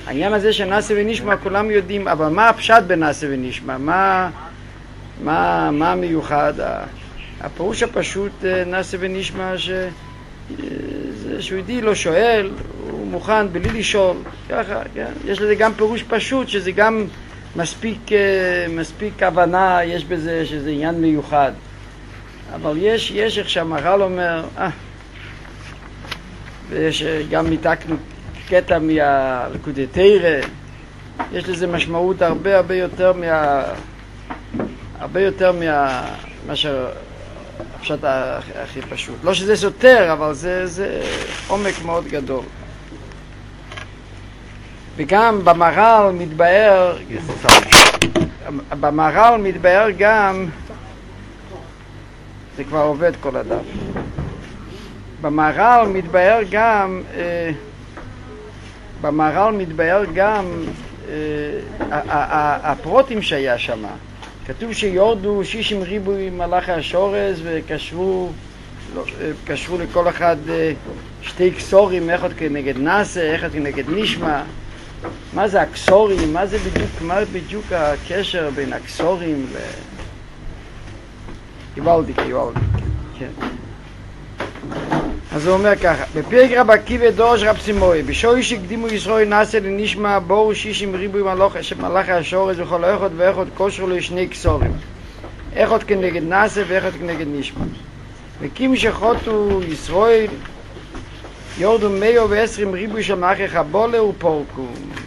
העניין הזה של נעשה ונשמע כולם יודעים, אבל מה הפשט בנעשה ונשמע? מה המיוחד? הפירוש הפשוט נעשה ונשמע שהוא ידי לא שואל, הוא מוכן בלי לשאול, ככה, כן? יש לזה גם פירוש פשוט, שזה גם מספיק הבנה, יש בזה שזה עניין מיוחד. אבל יש איך שהמהר"ל אומר, ויש גם ניתקנו קטע מהליקוטי תורה, יש לזה משמעות הרבה יותר מה שהפשט הכי פשוט. לא שזה סותר, אבל זה עומק מאוד גדול. וגם במהר"ל מתבאר גם, זה כבר עובד כל הדף. במהר"ל מתבאר גם הפרוטים שהיה שם. כתוב שיורדו 60 ריבוי מלאכי השורש וקשרו לכל אחד שתי קסורים, אחד כנגד נעשה, אחד כנגד נשמע. מה זה הקסורים? מה בדיוק הקשר בין הקסורים קיבלתי, כן. אז הוא אומר ככה, בפרק רב עקיבא דורש רב סימוי, בשוי שקדימו ישראל נעשה לנשמע בורו 60 ריבוי מלאכי השורש וכל אחד ואחד קושרו לו שני קסורים, אחד כנגד נעשה ואחד כנגד נשמע. וקים שחוטו ישראל יורדו 120 ריבוי של מלאכי חבולה ופורקו,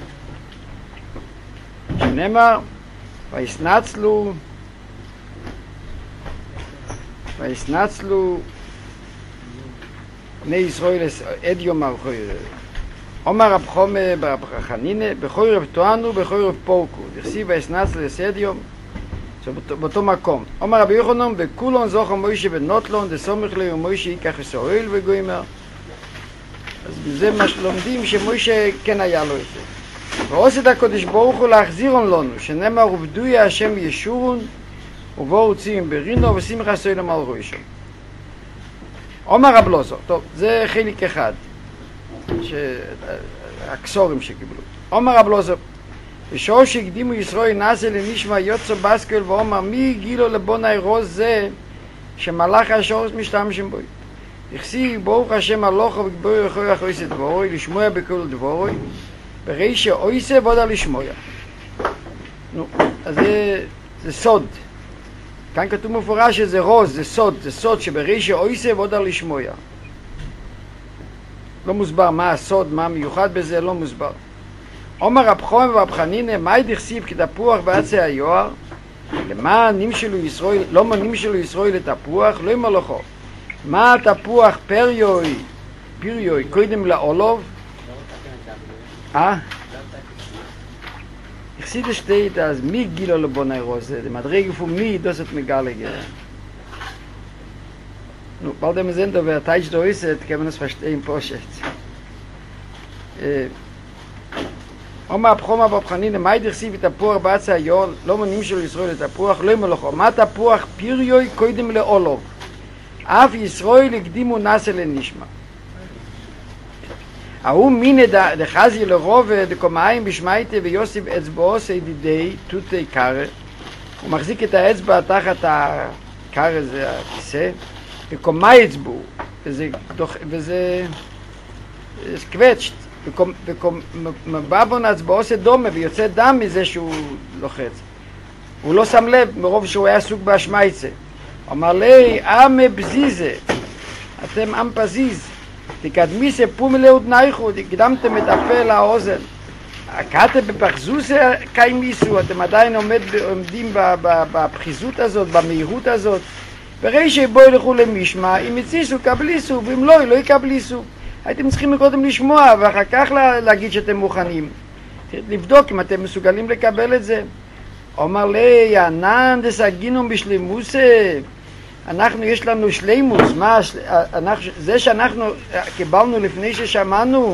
שנאמר ויסנצלו בני ישראל עד יום החורף. אומר רב חומה ברב חנינא בחורף תואנו בחורף פורקו, דכסיב ויסנצלו עד יום, באותו מקום. אומר רבי יוחנן וכולון זוכר מוישה ונוטלון דסומך לו ומוישה ייקח ישראל וגוימר. אז בזה מה שלומדים שמוישה כן היה לו את זה. ועושת הקדוש ברוך הוא להחזירון לנו, שנאמר עובדוי השם ישורון ובו רוצים ברינו ושמחה סוילם על ראשו. אומר רב לוזו, טוב, זה חלק אחד, הקסורים שקיבלו. אומר רב לוזו, בשעה שהקדימו ישראל נעשה לנשמע יוצא בסקל ואומר מי גילו לבוני רוז זה שמלאך השורש משתמשים בו. הכסיב ברוך השם הלוכו וגבור יכול אחויס את דבורוי לשמוע בכל דבורוי ברישה אויסה ועודה לשמוע. נו, אז זה סוד. כאן כתוב מפורש שזה רוז, זה סוד שברישה אויסה ועודה לשמוע. לא מוסבר מה הסוד, מה המיוחד בזה, לא מוסבר. אומר רב חומה ורב חנינא, מאי דכסיב כתפוח בעצי היוער, למה נמשלו ישראל, לא נמשלו ישראל לתפוח, לא ימלוכו. מה תפוח פריוי קודם לעולוב? הכסיד שטייט אז מי גילו לבוני רוזה, זה מדרג איפה מי דוסת מגלה גרם. נו, bald haben wir sehen, da wer Teich da ist, können wir das verstehen, Poshet. אומר הבחום אבא בחנין, מה ידחסיב את הפוח בעצה היול, לא מונים שלו ישראל את הפוח, לא ימלוכו. מה תפוח פיריוי קודם לעולוב? אף ישראל הקדימו נעשה לנשמע. ההוא מיני דחזי לרוב דקומיים בשמייטה ויוסיף אצבעו סיידידי תותי קרה. הוא מחזיק את האצבע תחת הקרה, זה הכיסא, וקומי אצבעו, וזה קווצ'ט. ובבון אצבעו עושה דומה ויוצא דם מזה שהוא לוחץ. הוא לא שם לב מרוב שהוא היה סוג בהשמייצה. אמר לי, עם בזיזה, אתם עם פזיז, תקדמי ספום לאוד נייכו, תקדמתם את הפה לאוזן. הקאתם בפחזוסה קיימיסו, אתם עדיין עומדים בפחיזות הזאת, במהירות הזאת. ברי שבו ילכו למשמע, אם יציסו קבליסו, ואם לא, לא יקבליסו. הייתם צריכים קודם לשמוע, ואחר כך להגיד שאתם מוכנים. לבדוק אם אתם מסוגלים לקבל את זה. אומר לי, ענן דסגינום בשלימוסה, אנחנו יש לנו שלימוס, זה שאנחנו קיבלנו לפני ששמענו,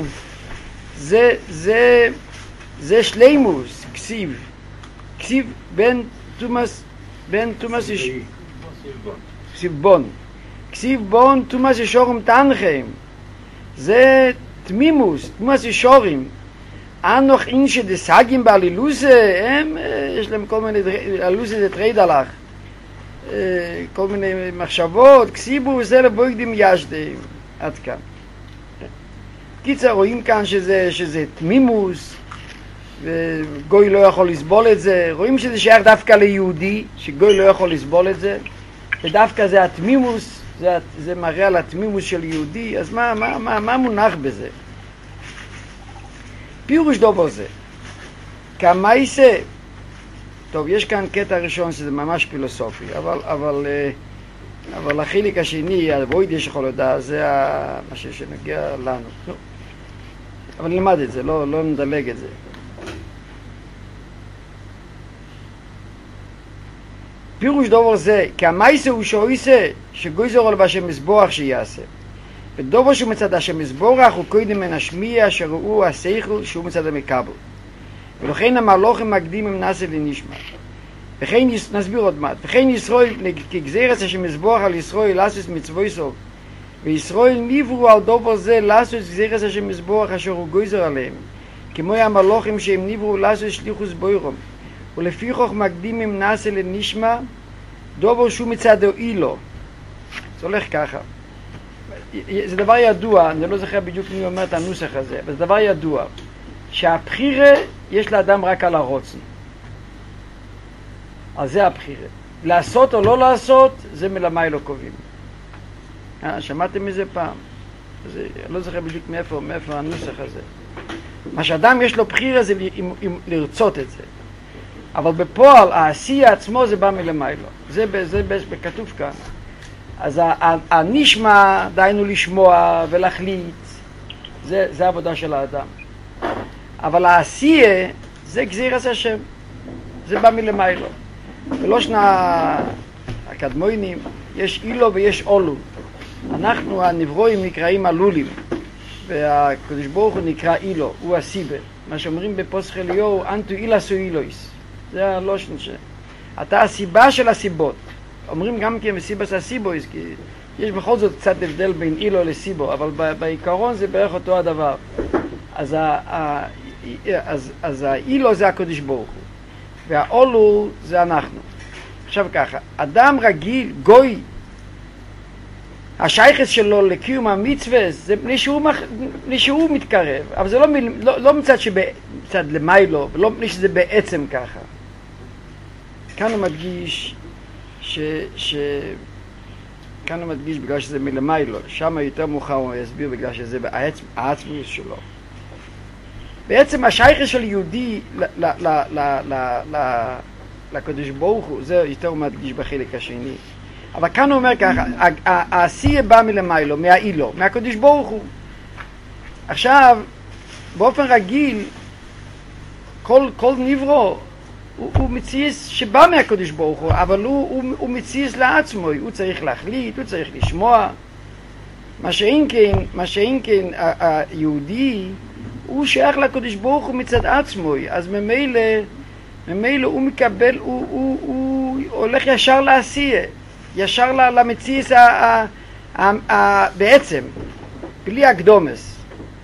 זה שלימוס, כסיב בן תומאס כסיב בון תומאס ישורם תנחם, זה תמימוס, תומאס ישורים. noch in שדסגים בעלילוזה, הם, יש להם כל מיני, עלילוזה זה טרייד הלך. כל מיני מחשבות, כסיבו וזה לבויגדים ישדים. עד כאן. קיצר, רואים כאן שזה תמימוס, וגוי לא יכול לסבול את זה. רואים שזה שייך דווקא ליהודי, שגוי לא יכול לסבול את זה, ודווקא זה התמימוס, זה מראה על התמימוס של יהודי. אז מה מונח בזה? פירוש דובר זה. כמייסה, טוב, יש כאן קטע ראשון שזה ממש פילוסופי, אבל החלק השני, הווידיה שיכול לדעת, זה מה שנגיע לנו. אבל נלמד את זה, לא נדלג את זה. פירוש דובר זה, כי המייסה הוא שאויסה, שגויזר על בשם מזבוח שיעשה. ודובר שהוא מצד השם מזבוח, הוא קודם מן השמיע, שראו השכל שהוא מצד המקבל. ולכן המלוכים מקדימים נעשה לנשמע. וכן נסביר עוד מעט. וכן ישראל, כגזירת השם מזבוח על ישראל, לעשות מצווי סוף. וישראל נברו על דובר זה לעשות גזירת השם מזבוח אשר הוא גויזר עליהם. כמו המלוכים שהם נברו לעשות שליחוס בוירום. ולפי כך מקדימים נעשה לנשמע, דובר שהוא מצד אילו. זה הולך ככה. זה דבר ידוע, אני לא זוכר בדיוק מי אומר את הנוסח הזה, אבל זה דבר ידוע, שהבחירה יש לאדם רק על הרוצן. אז זה הבחירה. לעשות או לא לעשות, זה מלמי לא קובעים. שמעתם מזה פעם? אני לא זוכר בדיוק מאיפה הנוסח הזה. מה שאדם יש לו בחירה זה לרצות את זה. אבל בפועל, העשייה עצמו זה בא מלמי לא. זה בכתוב כאן. אז הנשמע, דיינו לשמוע ולהחליט, זה העבודה של האדם. אבל העשייה, זה גזירת השם. זה בא מלמיילו. ולא שנה הקדמונים, יש אילו ויש אולו. אנחנו הנברואים נקראים אלולים, והקדוש ברוך הוא נקרא אילו, הוא הסיבה. מה שאומרים בפוסח אליהו, אנטו אילסו אילויס. זה הלושן ש... אתה הסיבה של הסיבות. אומרים גם כי הם סיבס הסיבויס, כי יש בכל זאת קצת הבדל בין אילו לסיבו, אבל בעיקרון זה בערך אותו הדבר. אז האילו זה הקדוש ברוך הוא, והאולו זה אנחנו. עכשיו ככה, אדם רגיל, גוי, השייכת שלו לקיום המצווה, זה מפני שהוא מתקרב, אבל זה לא מצד למיילו, ולא מפני שזה בעצם ככה. כאן הוא מדגיש כאן הוא מדגיש בגלל שזה מלמיילו, שם יותר מאוחר הוא יסביר בגלל שזה העצמיות שלו. בעצם השייכת של יהודי לקדוש ברוך הוא, זה יותר הוא מדגיש בחלק השני. אבל כאן הוא אומר ככה, העשייה בא מלמיילו, מהאילו, מהקדוש ברוך הוא. עכשיו, באופן רגיל, כל נברו, הוא מציאס שבא מהקדוש ברוך הוא, אבל הוא מציאס לעצמו, הוא צריך להחליט, הוא צריך לשמוע. מה שאין כן היהודי, הוא שייך לקדוש ברוך הוא מצד עצמו, אז ממילא הוא מקבל, הוא הולך ישר לעשייה, ישר למציאס בעצם, בלי הקדומס.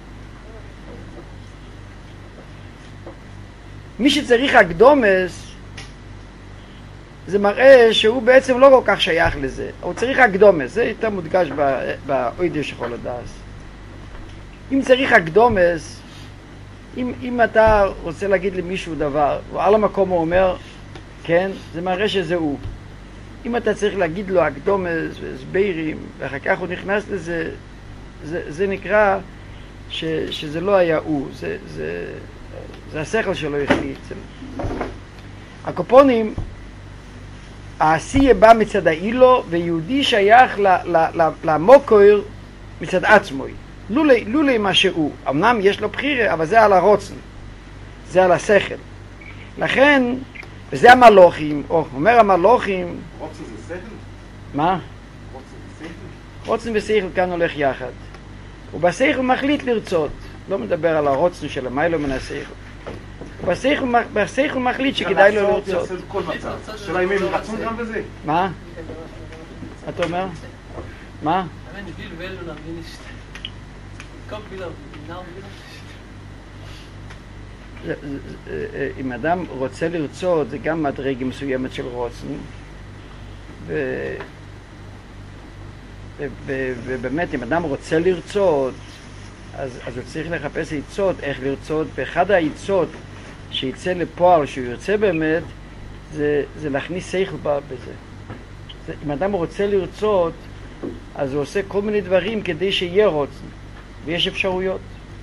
מי שצריך הקדומס, זה מראה שהוא בעצם לא כל כך שייך לזה. הוא צריך הקדומס, זה יותר מודגש באוידיה שיכול לדעת. אם צריך הקדומס, אם אתה רוצה להגיד למישהו דבר, ועל המקום הוא אומר, כן, זה מראה שזה הוא. אם אתה צריך להגיד לו הקדומס והסברים, ואחר כך הוא נכנס לזה, זה נקרא שזה לא היה הוא, זה השכל שלו החליט. הקופונים, העשייה בא מצד האילו, ויהודי שייך למוקר מצד עצמו. לולי מה שהוא. אמנם יש לו בחירה, אבל זה על הרוצן. זה על השכל. לכן, וזה המלוכים, אומר המלוכים... רוצן זה שכל? מה? רוצן זה שכל? רוצן ושכל כאן הולך יחד. ובשכל מחליט לרצות. לא מדבר על הרוצן של המיילו מן השכל. בשכל מחליט שכדאי לו לרצות. שאלה אם הם רצון גם בזה? מה? אתה אומר? מה? אם אדם רוצה לרצות, זה גם מדרגה מסוימת של רוצן, ובאמת, אם אדם רוצה לרצות, אז הוא צריך לחפש עצות, איך לרצות, ואחד העצות שיצא לפועל, שהוא ירצה באמת, זה להכניס שכל בזה. אם אדם רוצה לרצות, אז הוא עושה כל מיני דברים כדי שיהיה רוצן, ויש אפשרויות.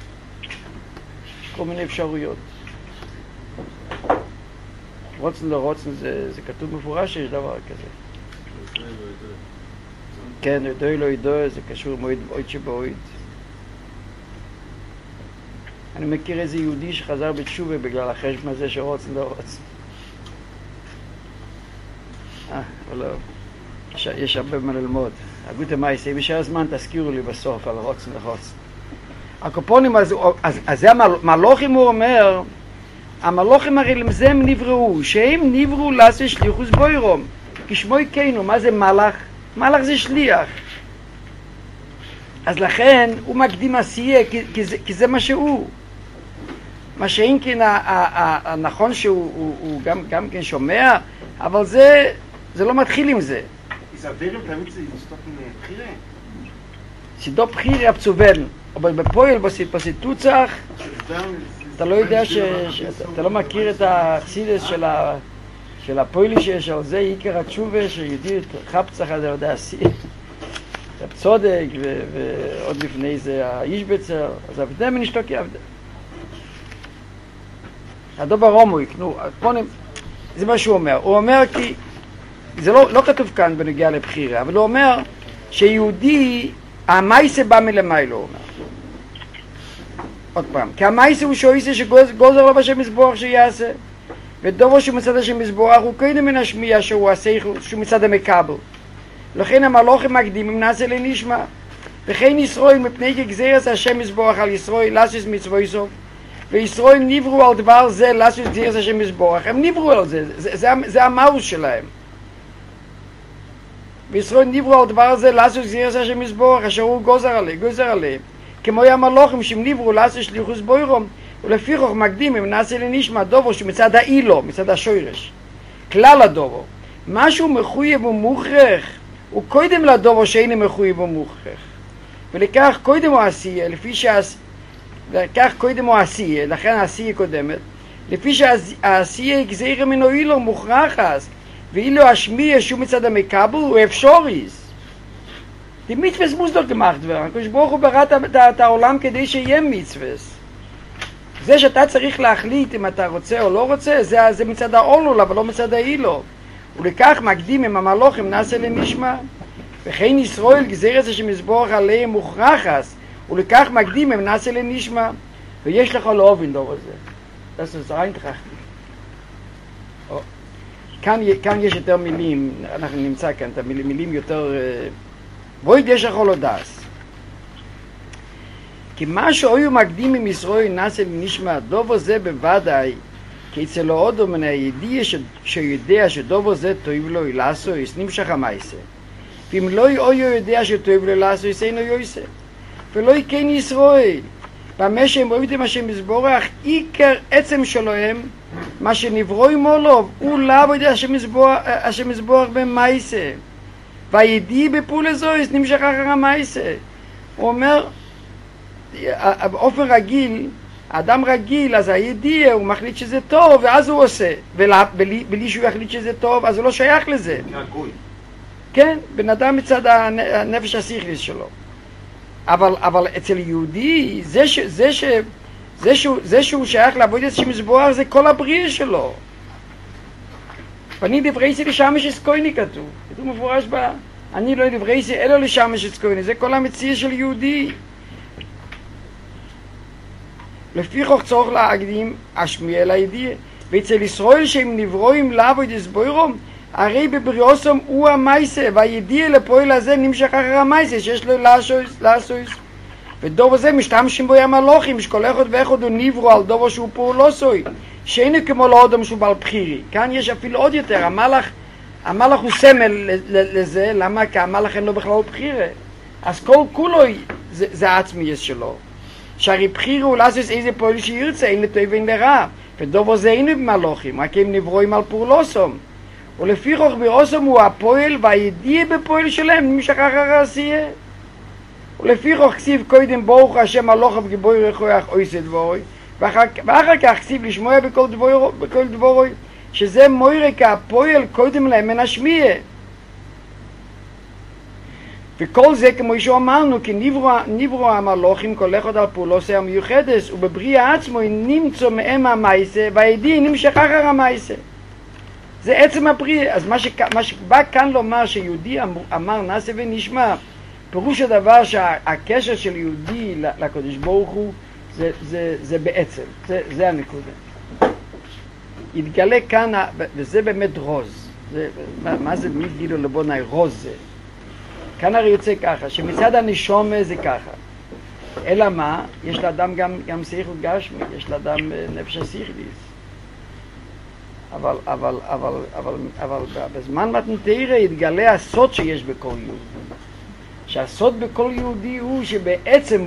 כל מיני אפשרויות. רוצן לא רוצן, זה כתוב מפורש שיש דבר כזה. כן, ידוי לא ידוי, זה קשור מועד שבועד. אני מכיר איזה יהודי שחזר בתשובה בגלל החשבון הזה שרוצן לא רוצן. אבל לא. יש הרבה מה ללמוד. הגות המייסה, אם יישאר זמן תזכירו לי בסוף על רוצן לחוצן. הקופונים, אז זה המלוכים הוא אומר, המלוכים הרי לזה הם נבראו, שהם נבראו לעשות שליחוס בוירום. כשמוי קיינו, מה זה מלאך? מלאך זה שליח. אז לכן הוא מקדים עשייה, כי זה מה שהוא. מה שאין כן הנכון שהוא גם כן שומע, אבל זה לא מתחיל עם זה. זה הדרם תמיד זה לסתות בחירה? סידו בחירה הפצובן, אבל בפועל בסיטוצח, אתה לא יודע אתה לא מכיר את החסידס של הפועלי שיש על זה עיקר התשובה שיהודי חפצח הזה יודע צודק ועוד לפני זה האיש בצר, אז עבדה מנשתוקי עבדה. הדובר רומוי, זה מה שהוא אומר. הוא אומר כי, זה לא כתוב כאן בנגיע לבחירה, אבל הוא אומר שיהודי, המייסה בא מלמעלה, הוא אומר. עוד פעם, כי המייסה הוא שויסה שגוזר לו בשם מזבוח שיעשה, ודובו שהוא מצד השם מזבוח הוא קודם מן השמיע שהוא מצד המקבל. לכן המלוכים מקדימים נעשה לנשמע, וכן ישראל מפני כגזירס השם מזבוח על ישראל לעשות מצווי סוף, וישראל נברו על דבר זה לעשות גזירס השם מזבוח, הם נברו על זה, זה המאוס שלהם. וישראל נברו על דבר זה לעשות גזירס השם מזבוח, אשר הוא גוזר עליהם. כמו המלוכים שהם נברו לעשות שליחוס בוירום, ולפיכך מקדימים נעשה לנשמע דובו שמצד האילו, מצד השורש. כלל הדובו, משהו מחויב ומוכרח, הוא קודם לדובו שאינו מחויב ומוכרח. ולכך קודם הוא עשייה, לכך קודם הוא עשייה, לכן העשייה קודמת, לפי שהעשייה גזירה ממנו אילו מוכרחס, ואילו השמיע שהוא מצד המקבל הוא אפשוריס. Die Mitzvahs muss doch gemacht werden. הקדוש ברוך הוא ברא את העולם כדי שיהיה מצווס. זה שאתה צריך להחליט אם אתה רוצה או לא רוצה, זה מצד האולול, אבל לא מצד האילו. ולכך מקדים עם המלוכים נעשה לנשמע. וכן ישראל גזירס שמזבוח עליהם מוכרחס, ולכך מקדים עם נעשה לנשמע. ויש לך לאובין דור הזה. Das ist eintrachten. כאן יש יותר מילים, אנחנו נמצא כאן את המילים יותר... בואי יש לך לא דס. כי מה שהיו מקדימים ישראל נעשה לנשמע, דובו זה בוודאי, כי אצל ההודו מן הידיע שיודע שדובו זה טוב לו לעשו, נמשך המייסה. ואם לא יודע שטוב לו לעשו, אינו יויסה. ולא כן ישראל. במה שהם עובדים השם מזבורך, עיקר עצם שלהם, מה שנברו עם אולוב, הוא לא יודע השם מזבורך במייסה. והידיע בפעולה זויס נמשך אחר המייסה. הוא אומר, באופן רגיל, האדם רגיל, אז הידיע הוא מחליט שזה טוב, ואז הוא עושה. ובלי שהוא יחליט שזה טוב, אז הוא לא שייך לזה. כן, בן אדם מצד הנפש השכלית שלו. אבל אצל יהודי, זה שהוא שייך לעבוד את שמזבוח, זה כל הבריאה שלו. ואני דברי סי לשמש אסקויני כתוב. כתוב מפורש בה, אני לא דברי סי אלא לשמש אסקויני. זה כל המציאה של יהודי. לפיכך צורך להקדים השמיע לידיע. ואצל ישראל שהם נברואים לעבוד את סבוירום, הרי בבריאוסם הוא המייסה, והידיע לפועל הזה נמשך אחר המייסה שיש לו לעשויס. ודובו זה משתמשים בו המלוכים, שכל אחד ואחד הוא נברו על דובו שהוא פעולוסוי, שאינו כמו לאדם שהוא בעל בחירי. כאן יש אפילו עוד יותר, המלאך הוא סמל לזה, למה? כי המלאך אין לו בכלל בחירה. אז כל כולו זה העצמי שלו. שהרי בחירו לעשות איזה פועל שירצה, אין לטוב ואין לרע. ודובו זה אינו במלוכים, רק הם נברואים על פורלוסום. ולפי חוך ברוסום הוא הפועל והידיע בפועל שלהם, נמשך אחר העשייה. ולפי חוך כסיב קודם ברוך השם הלוכם גיבוי רחויך אויסד דבורוי, ואחר כך כסיב לשמוע בכל דבורוי, שזה מוירק הפועל קודם להם מן השמיע. וכל זה כמו שאמרנו, כי נברו המלוכים כל אחד על פעולוסי המיוחדס, ובבריאה עצמו נמצא מהם המייסה, והידיע נמשך אחר המייסה. זה עצם הבריאה. אז מה שבא כאן לומר שיהודי אמר נעשה ונשמע, פירוש הדבר שהקשר של יהודי לקדוש ברוך הוא זה בעצם, זה הנקודה. יתגלה כאן, וזה באמת רוז. מה זה מגילו לבונאי רוז זה? כאן הרי יוצא ככה, שמצד הנשומה זה ככה. אלא מה? יש לאדם גם שכל גשמי, יש לאדם נפש השכליס. אבל בזמן מתן תורה יתגלה הסוד שיש בכל יהודי. שהסוד בכל יהודי הוא שבעצם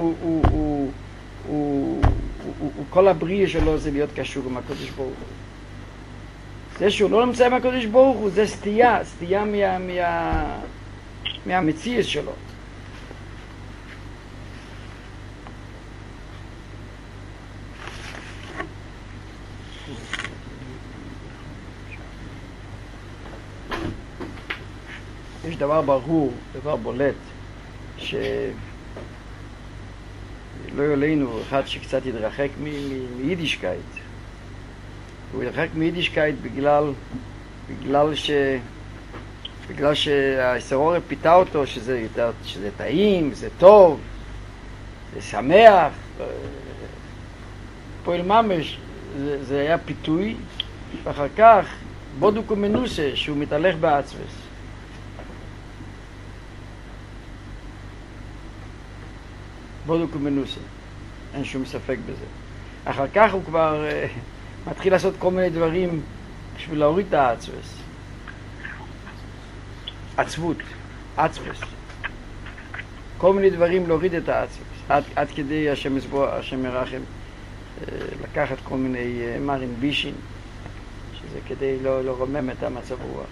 הוא כל הבריאה שלו זה להיות קשור עם הקדוש ברוך הוא. זה שהוא לא נמצא עם הקדוש ברוך הוא זה סטייה מהמציאות שלו. יש דבר ברור, דבר בולט, שלא יולנו אחד שקצת יתרחק מיידישקייט. הוא יתרחק מיידישקייט בגלל שהסרורי פיתה אותו שזה טעים, זה טוב, זה שמח. פועל ממש זה היה פיתוי, ואחר כך בודוק ומנוסה שהוא מתהלך בעצבס. בודוק ומנוסה, אין שום ספק בזה. אחר כך הוא כבר מתחיל לעשות כל מיני דברים בשביל להוריד את העצבס. עצבות, עצבס. כל מיני דברים להוריד את העצבס. עד כדי השם ירחם לקחת כל מיני מרין בישין, שזה כדי לא לרומם את המצב רוח.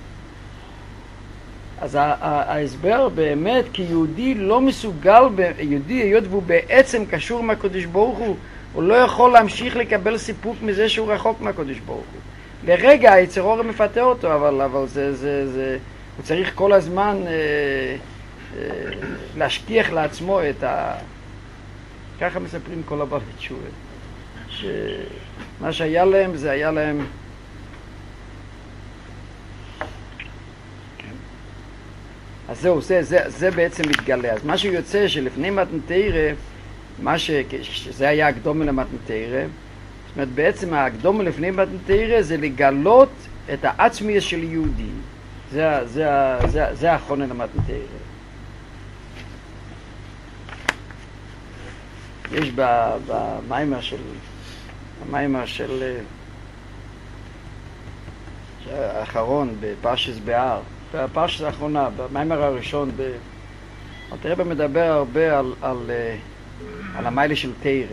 אז ההסבר באמת, כי יהודי לא מסוגל, יהודי היות והוא בעצם קשור מהקדוש ברוך הוא לא יכול להמשיך לקבל סיפוק מזה שהוא רחוק מהקדוש ברוך הוא. לרגע היצר אור מפתה אותו, אבל הוא צריך כל הזמן להשכיח לעצמו את ככה מספרים כל הבא בתשובה. שמה שהיה להם זה היה להם אז זהו, זה בעצם מתגלה. אז מה שיוצא שלפני מתן תורה, שזה היה הקדומה למתן תורה, זאת אומרת בעצם הקדומה לפני מתן תורה זה לגלות את העצמיות של יהודי. זה האחרונה למתן תורה. יש במיימר של האחרון בפרשת בהר, בפרשת האחרונה, במיימר הראשון, הרב מדבר הרבה על המיילה של תורה.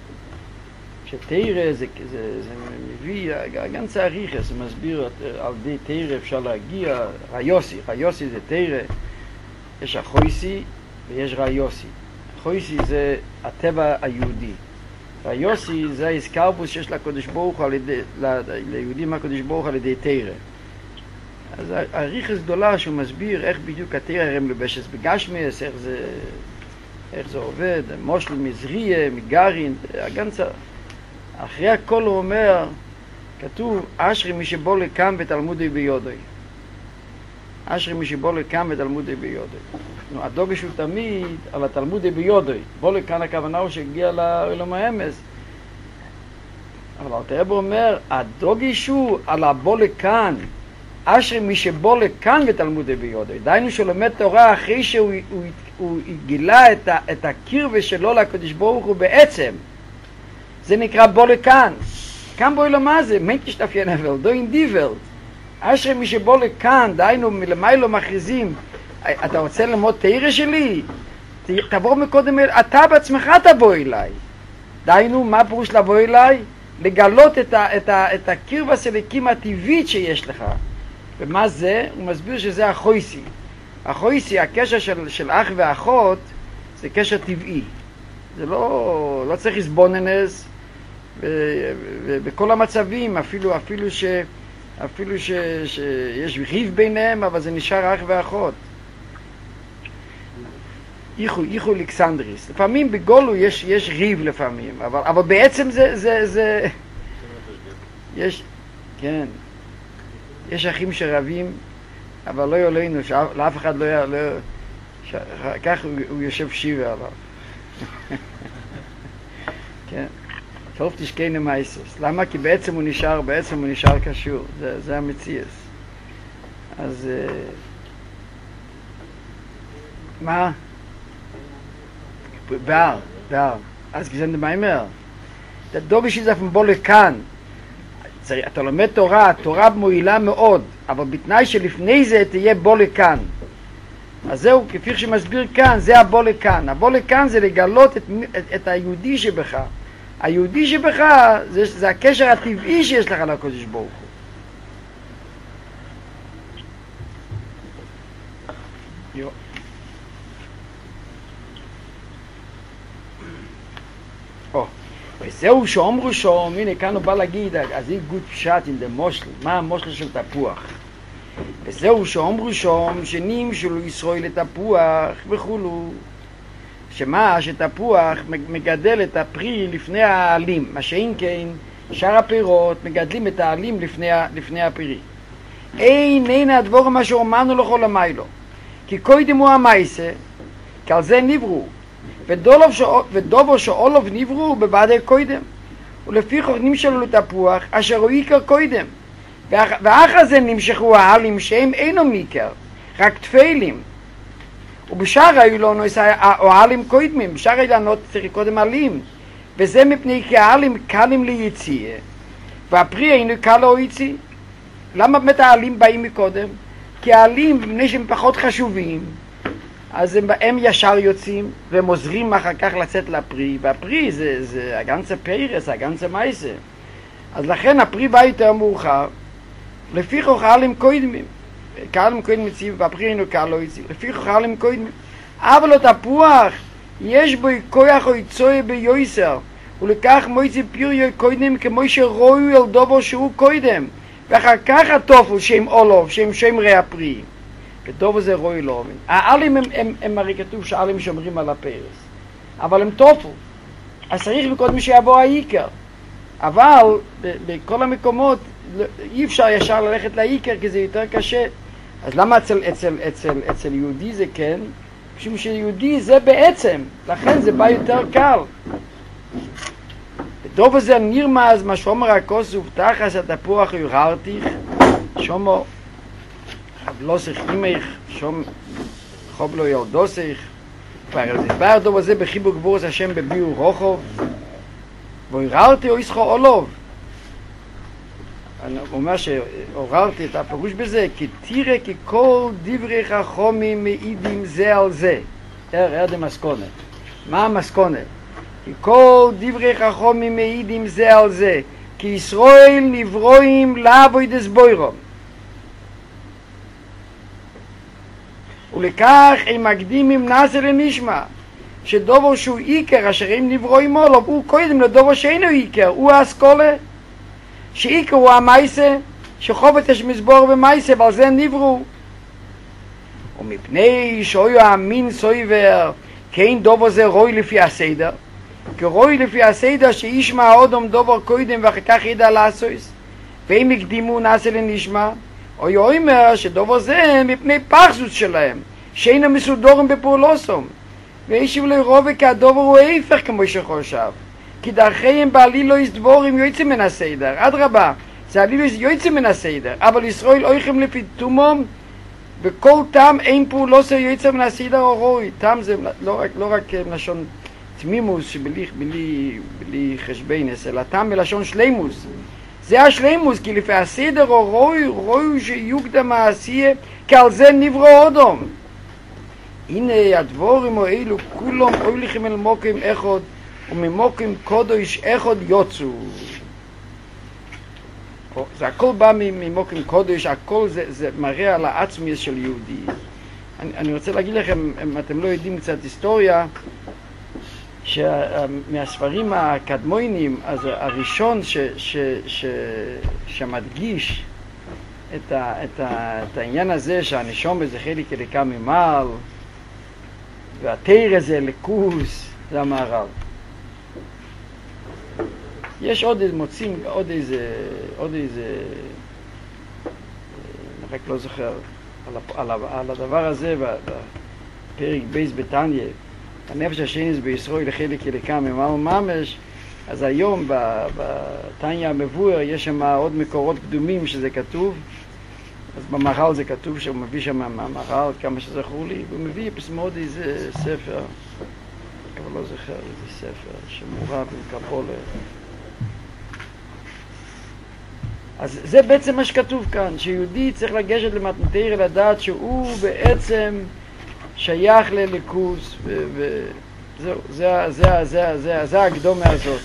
שתורה זה מביא, גם צריך, זה מסביר על די תורה אפשר להגיע, ריוסי זה תורה, יש החויסי ויש ריוסי. החויסי זה הטבע היהודי. ריוסי זה ההזכרבוס שיש לקדוש ברוך הוא ליהודים הקדוש ברוך הוא על ידי תורה. אז הריכס גדולה שהוא מסביר איך בדיוק התורה הרי מלובשת בגשמס, איך זה עובד, מושל מזריה, מגרין, הגנצה. אחרי הכל הוא אומר, כתוב, אשרי מי שבוא לכאן בתלמודי ביודוי. אשרי מי שבוא לכאן בתלמודי ביודוי. הדוגש הוא תמיד על התלמודי ביודוי. בוא לכאן הכוונה הוא שהגיע לעולם האמס. אבל הרב אומר, הדוגש הוא על הבוא לכאן. אשרי מי שבוא לכאן בתלמודי ביודוי. דיינו שלומד תורה אחרי שהוא גילה את הקרבה שלו לקדוש ברוך הוא בעצם. זה נקרא בוא לכאן. כאן בואי לו מה זה? מיינט שתפיין אבל, דו אין דיבל. אשרי מי שבוא לכאן, דיינו מלמי לא מכריזים, אתה רוצה ללמוד תורה שלי? תבוא מקודם, אתה בעצמך תבוא אליי. דיינו, מה פירוש לבוא אליי? לגלות את הקרבה סלקים הטבעית שיש לך. ומה זה? הוא מסביר שזה החויסי. החויסי, הקשר של אח ואחות, זה קשר טבעי. זה לא צריך לסבוננס, ובכל המצבים, אפילו שיש ריב ביניהם, אבל זה נשאר אח ואחות. איכו אלכסנדריס. לפעמים בגולו יש ריב לפעמים, אבל בעצם זה כן. יש אחים שרבים, אבל לא יולנו, לאף אחד לא כך הוא יושב שיבה עליו. כן. טוב תשכנו מייסס. למה? כי בעצם הוא נשאר קשור. זה המציאס. אז מה? בער. אז כזה נדמיימר. דובי שזה אפילו בוא לכאן. אתה לומד תורה מועילה מאוד, אבל בתנאי שלפני זה תהיה בוא לכאן. אז זהו, כפי שמסביר כאן, זה הבוא לכאן. הבוא לכאן זה לגלות את היהודי שבך. היהודי שבך זה הקשר הטבעי שיש לך לקדוש ברוך הוא. וזהו שאומרו שום, הנה כאן הוא בא להגיד, אז זה גוד פשט עם המושל, מה המושל של תפוח? וזהו שאומרו שום, שנים שלו ישראל לתפוח וכולו, שתפוח מגדל את הפרי לפני העלים, מה שאין כן, שאר הפירות מגדלים את העלים לפני הפרי. אין הדבור מה שאומרנו לכל המיילו, כי קודם הוא המייסה, כי על זה נברו, ודובו שאולוב נברו בבעדי קודם, ולפי כך נמשלו לתפוח אשר הוא עיקר קודם, ואחר זה נמשכו העלים שהם אינו מעיקר, רק תפילים, ובשאר היו לנו העלים קודמים, בשאר העלנות צריך קודם עלים, וזה מפני כי העלים קלים ליציאה, והפרי אינו קל ליציאה. למה באמת העלים באים מקודם? כי העלים, מפני שהם פחות חשובים, אז הם ישר יוצאים, והם עוזרים אחר כך לצאת לפרי, והפרי זה הגנצה פיירס, הגנצה מייסה. אז לכן הפרי בא יותר מאוחר, לפי כך העלים קודמים. קהלים קודם מציב, והפרי אינו קהל לא יציב. לפי קהלים קודם. אבל התפוח, יש בו כוח או יצוי ביוסר, ולכך מויצי פיריו קודם כמו שרואו אל דובו שהוא קודם. ואחר כך התופל שם אולוב, שם רע הפרי. ודובו זה רואו לא עובד. העלים הם הרי כתוב שהעלים שומרים על הפרס. אבל הם תופל. אז צריך מקודם שיבוא העיקר. אבל בכל המקומות אי אפשר ישר ללכת לעיקר כי זה יותר קשה. אז למה אצל יהודי זה כן? משום שיהודי זה בעצם, לכן זה בא יותר קל. בדוב הזה נרמז מה שאומר הכוסוף, תחס התפוח יוררתיך, שומו אבלוסך אימך, שום חובלו יורדוסך, כבר דוב הזה בחיבור גבורס השם בביאור רוחוב, ויוררתי או ישחו אולוב. אני אומר שעוררתי את הפירוש בזה, כי תראה כי כל דברי חכמים מעידים זה על זה. זה מסכונת. מה המסכונת? כי כל דברי חכמים מעידים זה על זה, כי ישראל נברואים לעבוד סבוירום. ולכך הם מקדימים נעשה לנשמע, שדובר שהוא עיקר אשר הם נברואים עולו, הוא קודם לדובר שאינו עיקר, הוא האסכולה. שעיקר הוא המייסה, שחובת יש מסבור במייסה, ועל זה נברו. ומפני שאוי המין סויבר, כן דובר זה רוי לפי הסדר, כי רוי לפי הסדר שישמע האודום דובר קודם ואחר כך ידע לעשויס, והם הקדימו נעשה לנשמע, או יאמר שדובר זה מפני פרסוס שלהם, שאינם מסודורים בפעולוסום, וישיב לרובה כי הדובר הוא ההפך כמו שחושב. כי דרכיהם בעלילו יסדבורים יוצאים מן הסדר, אדרבה, זה עלילו יוצאים מן הסדר, אבל ישראל אויכם לפי תומום, וכל טעם אין פעולוסו יוצא מן הסדר או רוי. טעם זה לא רק לשון תמימוס שבלי חשבנס, אלא טעם בלשון שלימוס. זה השלימוס, כי לפי הסדר או רוי שיוקדם העשייה, כי על זה נברא אודום. הנה הדבורים האלו כולם הולכים אל מוקם אחד וממוקם קודש אחד יוצאו. זה הכל בא ממוקם קודש, הכל זה מראה על העצמיות של יהודי. אני רוצה להגיד לכם, אם אתם לא יודעים קצת היסטוריה, שמהספרים הקדמונים, אז הראשון שמדגיש את העניין הזה שהנשום זה חלק אלוקה ממעל והתורה זה אלוקות, זה המהר"ל. יש מוצאים עוד איזה אני רק לא זוכר על הדבר הזה בפרק בייס בתניא, הנפש השני בישראל לחלק אלוקה ממעל ממש. אז היום בתניא המבואר יש שם עוד מקורות קדומים שזה כתוב. אז במהר"ל זה כתוב שהוא מביא שם מהמהר"ל, כמה שזכור לי, והוא מביא מאוד איזה ספר, אבל לא זוכר איזה ספר, שמורה בקפולה. אז זה בעצם מה שכתוב כאן, שיהודי צריך לגשת למתנתר לדעת שהוא בעצם שייך לליכוז, וזהו, זה הקדומה הזאת.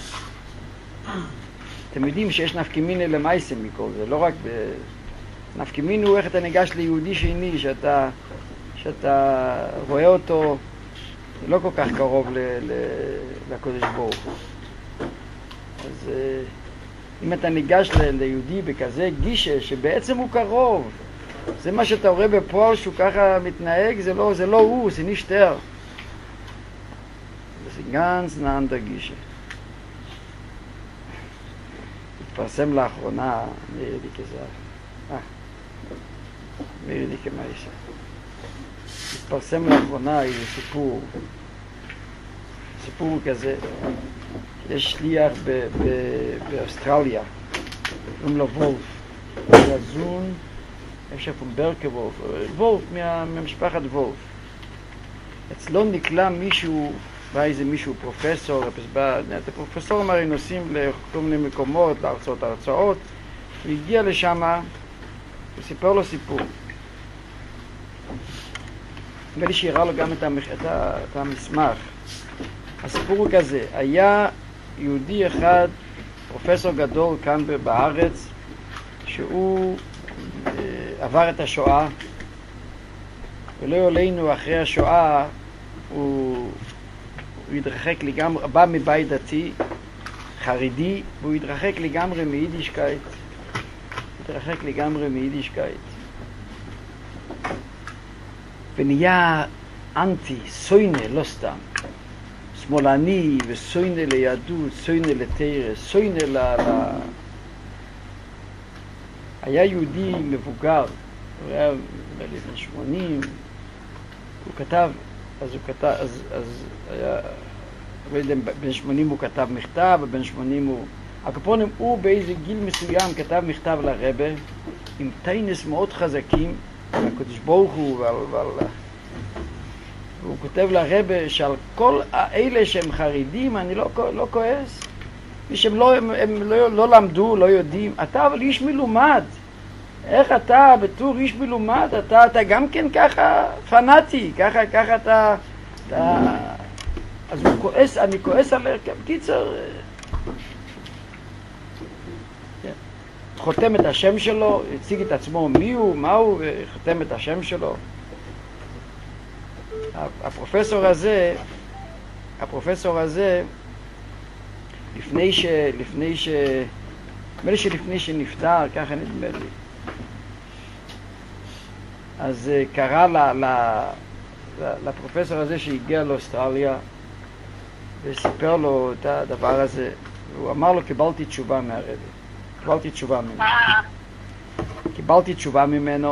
אתם יודעים שיש נפקמינה למעשה מכל זה, לא רק נפקמינה הוא איך אתה ניגש ליהודי שני, שאתה רואה אותו לא כל כך קרוב לקודש ברוך הוא. אז אם אתה ניגש ליהודי בכזה גישה שבעצם הוא קרוב, זה מה שאתה רואה בפועל שהוא ככה מתנהג, זה לא הוא, זה נשתר. זה גנץ נענדה גישה. התפרסם לאחרונה, מירי כמיישה. התפרסם לאחרונה איזה סיפור כזה. יש שליח באוסטרליה, קוראים לו וולף. יזון, איפה ברקה וולף, וולף ממשפחת וולף. אצלו נקלע מישהו, בא איזה מישהו פרופסור, הפרופסורים הרי נוסעים לכל מיני מקומות, להרצאות הרצאות, הוא הגיע לשם וסיפר לו סיפור. נראה לי שיראה לו גם את המסמך. הסיפור הוא כזה, היה יהודי אחד, פרופסור גדול כאן בארץ, שהוא עבר את השואה, ולא יולנו אחרי השואה, הוא התרחק לגמרי, בא מבית דתי, חרדי, והוא התרחק לגמרי מיידישקייט. ונהיה אנטי, סוינה, לא סתם. שמאלני וסוינה ליהדות, סוינה לתורה, סוינה היה יהודי מבוגר, הוא היה בן 80, הוא כתב, אז היה, בן 80 הוא כתב מכתב, ובן 80 הוא... הקופונים, הוא באיזה גיל מסוים כתב מכתב לרבא, עם טיינס מאוד חזקים, על הקדוש ברוך הוא והוא כותב לרבא שעל כל האלה שהם חרדים אני לא כועס. מי שהם לא למדו, לא יודעים. אתה אבל איש מלומד. איך אתה בתור איש מלומד, אתה גם כן ככה פנאטי, ככה אתה... אז הוא כועס, אני כועס עליך, בקיצר... חותם את השם שלו, הציג את עצמו מי הוא, מה הוא, וחותם את השם שלו. הפרופסור הזה, לפני שנפטר, ככה נדמה לי, אז קרא לפרופסור הזה שהגיע לאוסטרליה, וסיפר לו את הדבר הזה, והוא אמר לו, קיבלתי תשובה מהרבי. קיבלתי תשובה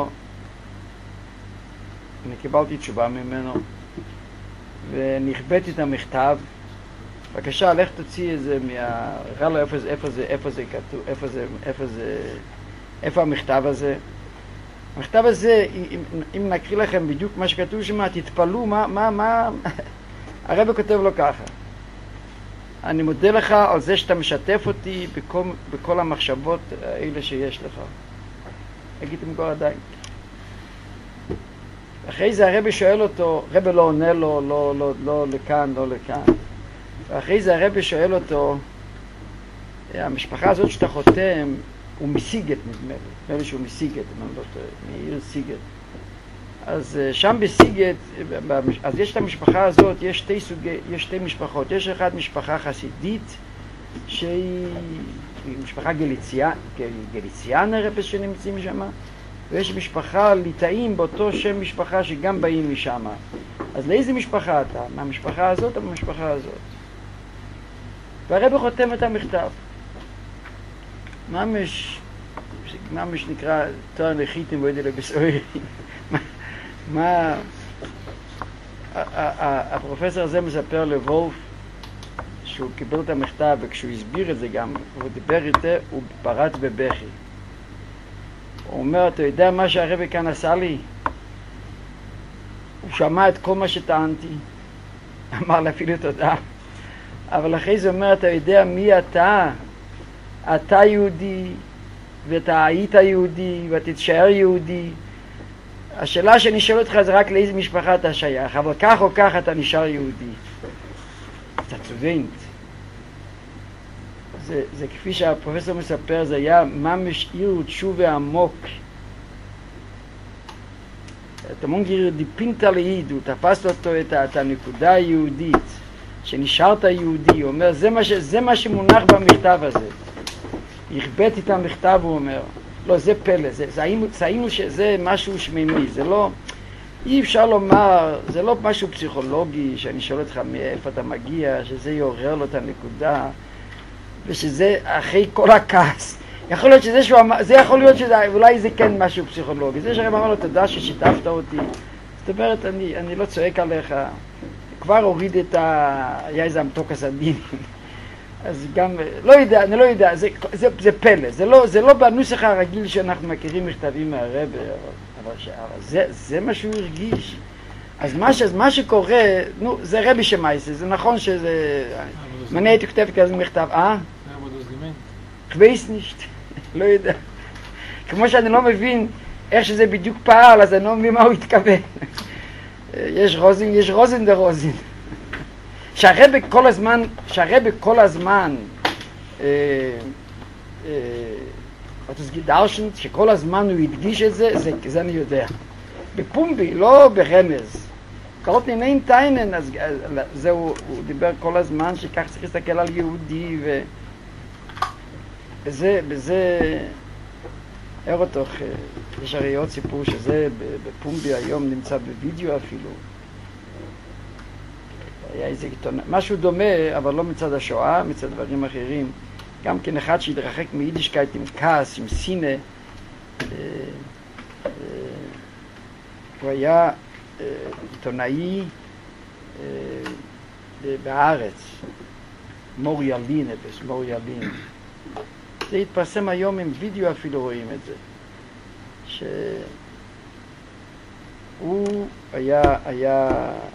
ממנו, ונכבדתי את המכתב. בבקשה, לך תוציא את זה ראה לו איפה זה כתוב, איפה המכתב הזה. המכתב הזה, אם נקריא לכם בדיוק מה שכתוב שם, תתפלאו מה הרב כותב לו ככה: אני מודה לך על זה שאתה משתף אותי בכל המחשבות האלה שיש לך. אגיתם כבר עדיין. אחרי זה הרבי שואל אותו, הרבי לא עונה לו, לא לכאן, לא לכאן. ואחרי זה הרבי שואל אותו, המשפחה הזאת שאתה חותם, הוא מסיגת נדמה לי, נדמה לי שהוא מסיגת, אני לא טועה, מעיר סיגת. אז שם בסיגת, אז יש את המשפחה הזאת, יש שתי משפחות. יש אחת משפחה חסידית, שהיא משפחה גליציאנה רפס שנמצאים שם, ויש משפחה ליטאים באותו שם משפחה שגם באים משם. אז לאיזה משפחה אתה? מהמשפחה הזאת או מהמשפחה הזאת? והרבי חותם את המכתב. ממש נקרא תואר נחיתים ואידי לבסוירים. מה... הפרופסור הזה מספר לוולף שהוא קיבל את המכתב, וכשהוא הסביר את זה גם, הוא דיבר איתה, הוא פרץ בבכי. הוא אומר, אתה יודע מה שהרבי כאן עשה לי? הוא שמע את כל מה שטענתי, אמר לה אפילו תודה, אבל אחרי זה אומר, אתה יודע מי אתה? אתה יהודי, ואתה היית יהודי, ואתה תשאר יהודי. השאלה שאני שואל אותך זה רק לאיזה משפחה אתה שייך, אבל כך או כך אתה נשאר יהודי. אתה סטודנט. זה כפי שהפרופסור מספר, זה היה ממש עיר תשובה עמוק. תמונגיר דיפינטה לעיד, הוא תפס אותו את הנקודה היהודית, שנשארת יהודי. הוא אומר, זה מה שמונח במכתב הזה. הכבט את המכתב, הוא אומר. לא, זה פלא, היינו שזה משהו שמימי, זה לא, אי אפשר לומר, זה לא משהו פסיכולוגי שאני שואל אותך מאיפה אתה מגיע, שזה יעורר לו את הנקודה, ושזה אחרי כל הכעס. יכול להיות שזה שהוא אמר, זה יכול להיות שזה, אולי זה כן משהו פסיכולוגי. זה שהרב אמר לו, תודה ששיתפת אותי. זאת אומרת, אני לא צועק עליך, כבר הוריד היה איזה מתוק הסדינים. אז גם, אני לא יודע, זה פלא, זה לא בנוסח הרגיל שאנחנו מכירים מכתבים מהרב, אבל זה מה שהוא הרגיש. אז מה שקורה, נו, זה רבי שמייסה, זה נכון שזה, מנה הייתי כותב כזה מכתב, כוויס נישט, לא יודע. כמו שאני לא מבין איך שזה בדיוק פעל, אז אני לא מבין מה הוא התכוון. יש רוזין דה רוזין. שהרבי כל הזמן שכל הזמן הוא הדגיש את זה אני יודע. בפומבי, לא ברמז. קרות נינאים טיינן, אז זהו, הוא דיבר כל הזמן שכך צריך להסתכל על יהודי, בזה אירותוך, יש הרי עוד סיפור שזה בפומבי היום נמצא בווידאו אפילו. היה איזה משהו דומה, אבל לא מצד השואה, מצד דברים אחרים. גם כן אחד שהתרחק מיידישקייט עם כעס, עם סינה. הוא היה עיתונאי בארץ, מוריאלין, מוריאלין. זה התפרסם היום עם וידאו אפילו רואים את זה. שהוא היה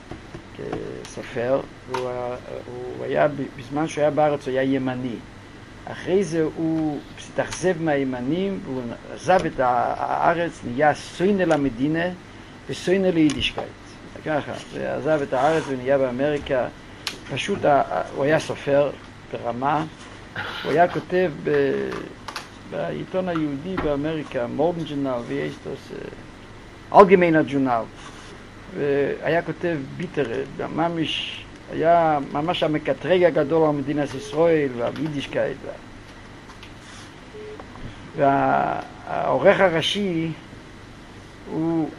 סופר, הוא היה, בזמן שהוא היה בארץ הוא היה ימני. אחרי זה הוא התאכזב מהימנים, והוא עזב את הארץ, נהיה סוינה למדינה וסוינה ליידישקייט. ככה, ועזב את הארץ ונהיה באמריקה. פשוט הוא היה סופר ברמה, הוא היה כותב בעיתון היהודי באמריקה, מורגן ג'ורנל ואייסטוס, אלגמיינה ג'ורנל. והיה כותב ביטר, היה ממש המקטרג הגדול על מדינת ישראל ועל יידישקייט. והעורך הראשי הוא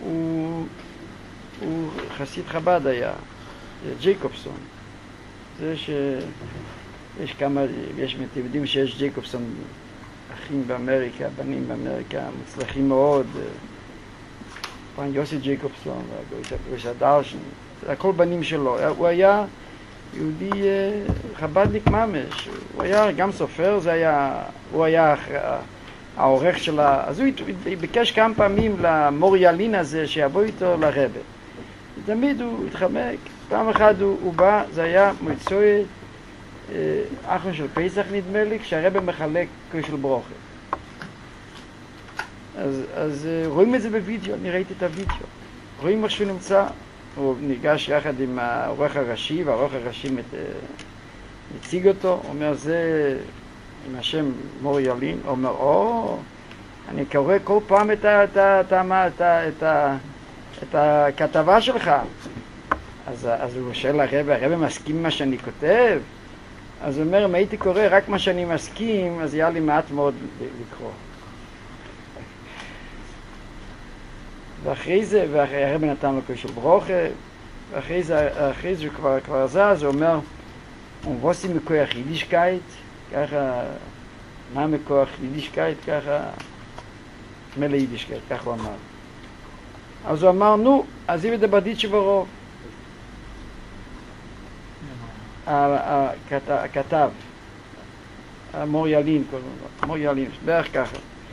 חסיד חב"ד היה, ג'ייקובסון. זה שיש כמה, אתם יודעים שיש ג'ייקובסון אחים באמריקה, בנים באמריקה, מוצלחים מאוד. פרן יוסי ג'ייקובסון, וגויסה דרשן, הכל בנים שלו. הוא היה יהודי חב"דניק ממש, הוא היה גם סופר, הוא היה העורך שלה, אז הוא ביקש כמה פעמים למוריאלין הזה שיבוא איתו לרבה. תמיד הוא התחמק, פעם אחת הוא בא, זה היה מועצוי אחרון של פסח נדמה לי, כשהרבה מחלק של ברוכה. אז רואים את זה בווידאו, אני ראיתי את הווידאו. רואים איך שהוא נמצא, הוא ניגש יחד עם העורך הראשי, והעורך הראשי מציג אותו, הוא אומר, זה עם השם מור ילין, הוא אומר, אני קורא כל פעם את הכתבה שלך. אז הוא שואל הרב מסכים עם מה שאני כותב? אז הוא אומר, אם הייתי קורא רק מה שאני מסכים, אז היה לי מעט מאוד לקרוא. ואחרי זה, הרב נתן לו קושל ברוכה, ואחרי זה הוא כבר זז, הוא אומר, was ist mit Koach Jiddischkeit? ככה, מה מכוח יידישקייט? ככה, מלא יידישקייט, ככה הוא אמר. אז הוא אמר, נו, עזיב את הבדית שברוב. הכתב, מור ילין, מור ילין, בערך ככה.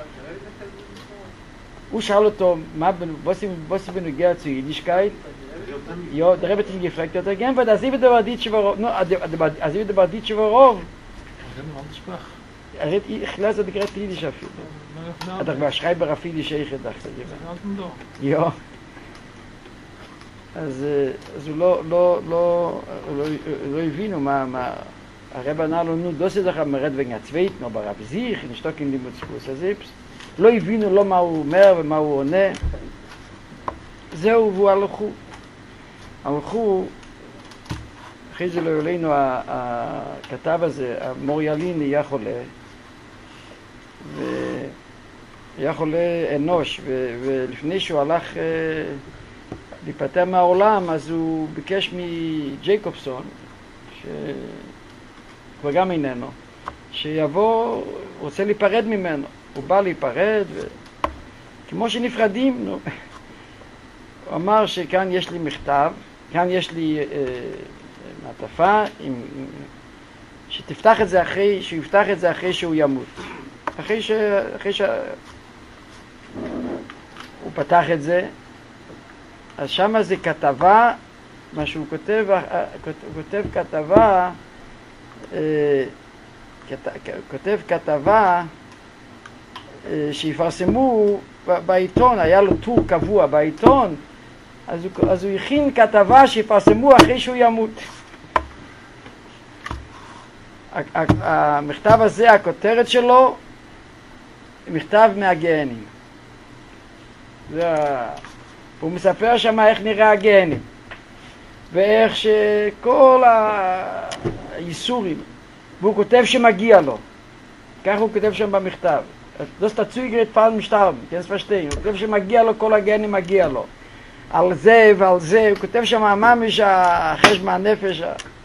הוא שאל אותו, was בנוגע zu Jiddischkeit? Ja, der Rebbe hat ihn gefragt, hat gern, weil das ist der Baditsch Varov, no, also der Baditsch Varov. Ich lese die gerade Jiddisch אפילו. אתה כבר שחייבר אפילו שייכת דחת. Ja. אז הוא לא הבינו מה, הרב ענה לו, נו, דוס את מרד וגן הצבאית, נו, ברב זיך, נשתוק עם לימוד ספוס, אז לא הבינו לו מה הוא אומר ומה הוא עונה. זהו, והוא הלכו, אחרי זה לא יולינו, הכתב הזה, מור ילין נהיה חולה, והיה חולה אנוש, ולפני שהוא הלך להיפטר מהעולם, אז הוא ביקש מג'ייקובסון, שכבר גם איננו, שיבוא, רוצה להיפרד ממנו. הוא בא להיפרד, כמו שנפרדים, נו. הוא אמר שכאן יש לי מכתב, כאן יש לי מעטפה, שתפתח את זה אחרי, שהוא יפתח את זה אחרי שהוא ימות. אחרי שהוא פתח את זה, אז שמה זה כתבה, מה שהוא כותב, כותב כתבה שיפרסמו בעיתון, היה לו טור קבוע בעיתון, אז הוא הכין כתבה שיפרסמו אחרי שהוא ימות. המכתב הזה, הכותרת שלו, מכתב מהגהנים. הוא מספר שם איך נראה הגהנים, ואיך שכל הייסורים, והוא כותב שמגיע לו. כך הוא כותב שם במכתב. Das dazu gerät fallen sterben, kannst verstehen. הוא כותב שמגיע לו, כל הגהנים מגיע לו. על זה ועל זה, הוא כותב שם ממש החשבון הנפש.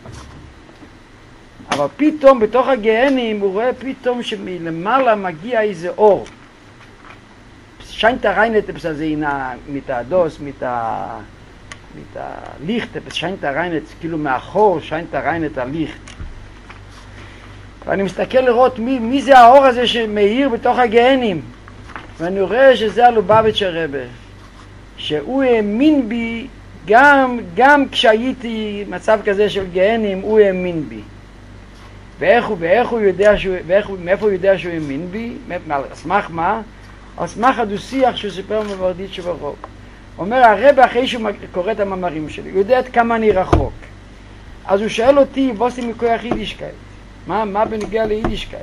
אבל פתאום בתוך הגהנים הוא רואה פתאום שמלמעלה מגיע איזה אור. scheint da rein etwas also mit der Dos, mit der Licht, es scheint da rein jetzt כאילו מאחור, scheint da rein את הליcht. ואני מסתכל לראות מי זה האור הזה שמאיר בתוך הגהנים. ואני רואה שזה הלובביץ' הרבה. שהוא האמין בי גם כשהייתי מצב כזה של גהנים, הוא האמין בי. ואיך הוא יודע מאיפה הוא יודע שהוא האמין בי? על סמך מה? על סמך הדו-שיח שהוא סיפר בברדית שברוב. אומר הרבה אחרי שהוא קורא את המאמרים שלי, הוא יודע עד כמה אני רחוק. אז הוא שואל אותי, בוסי מכוח יידישקייט. מה בנגיע ליידישקייט?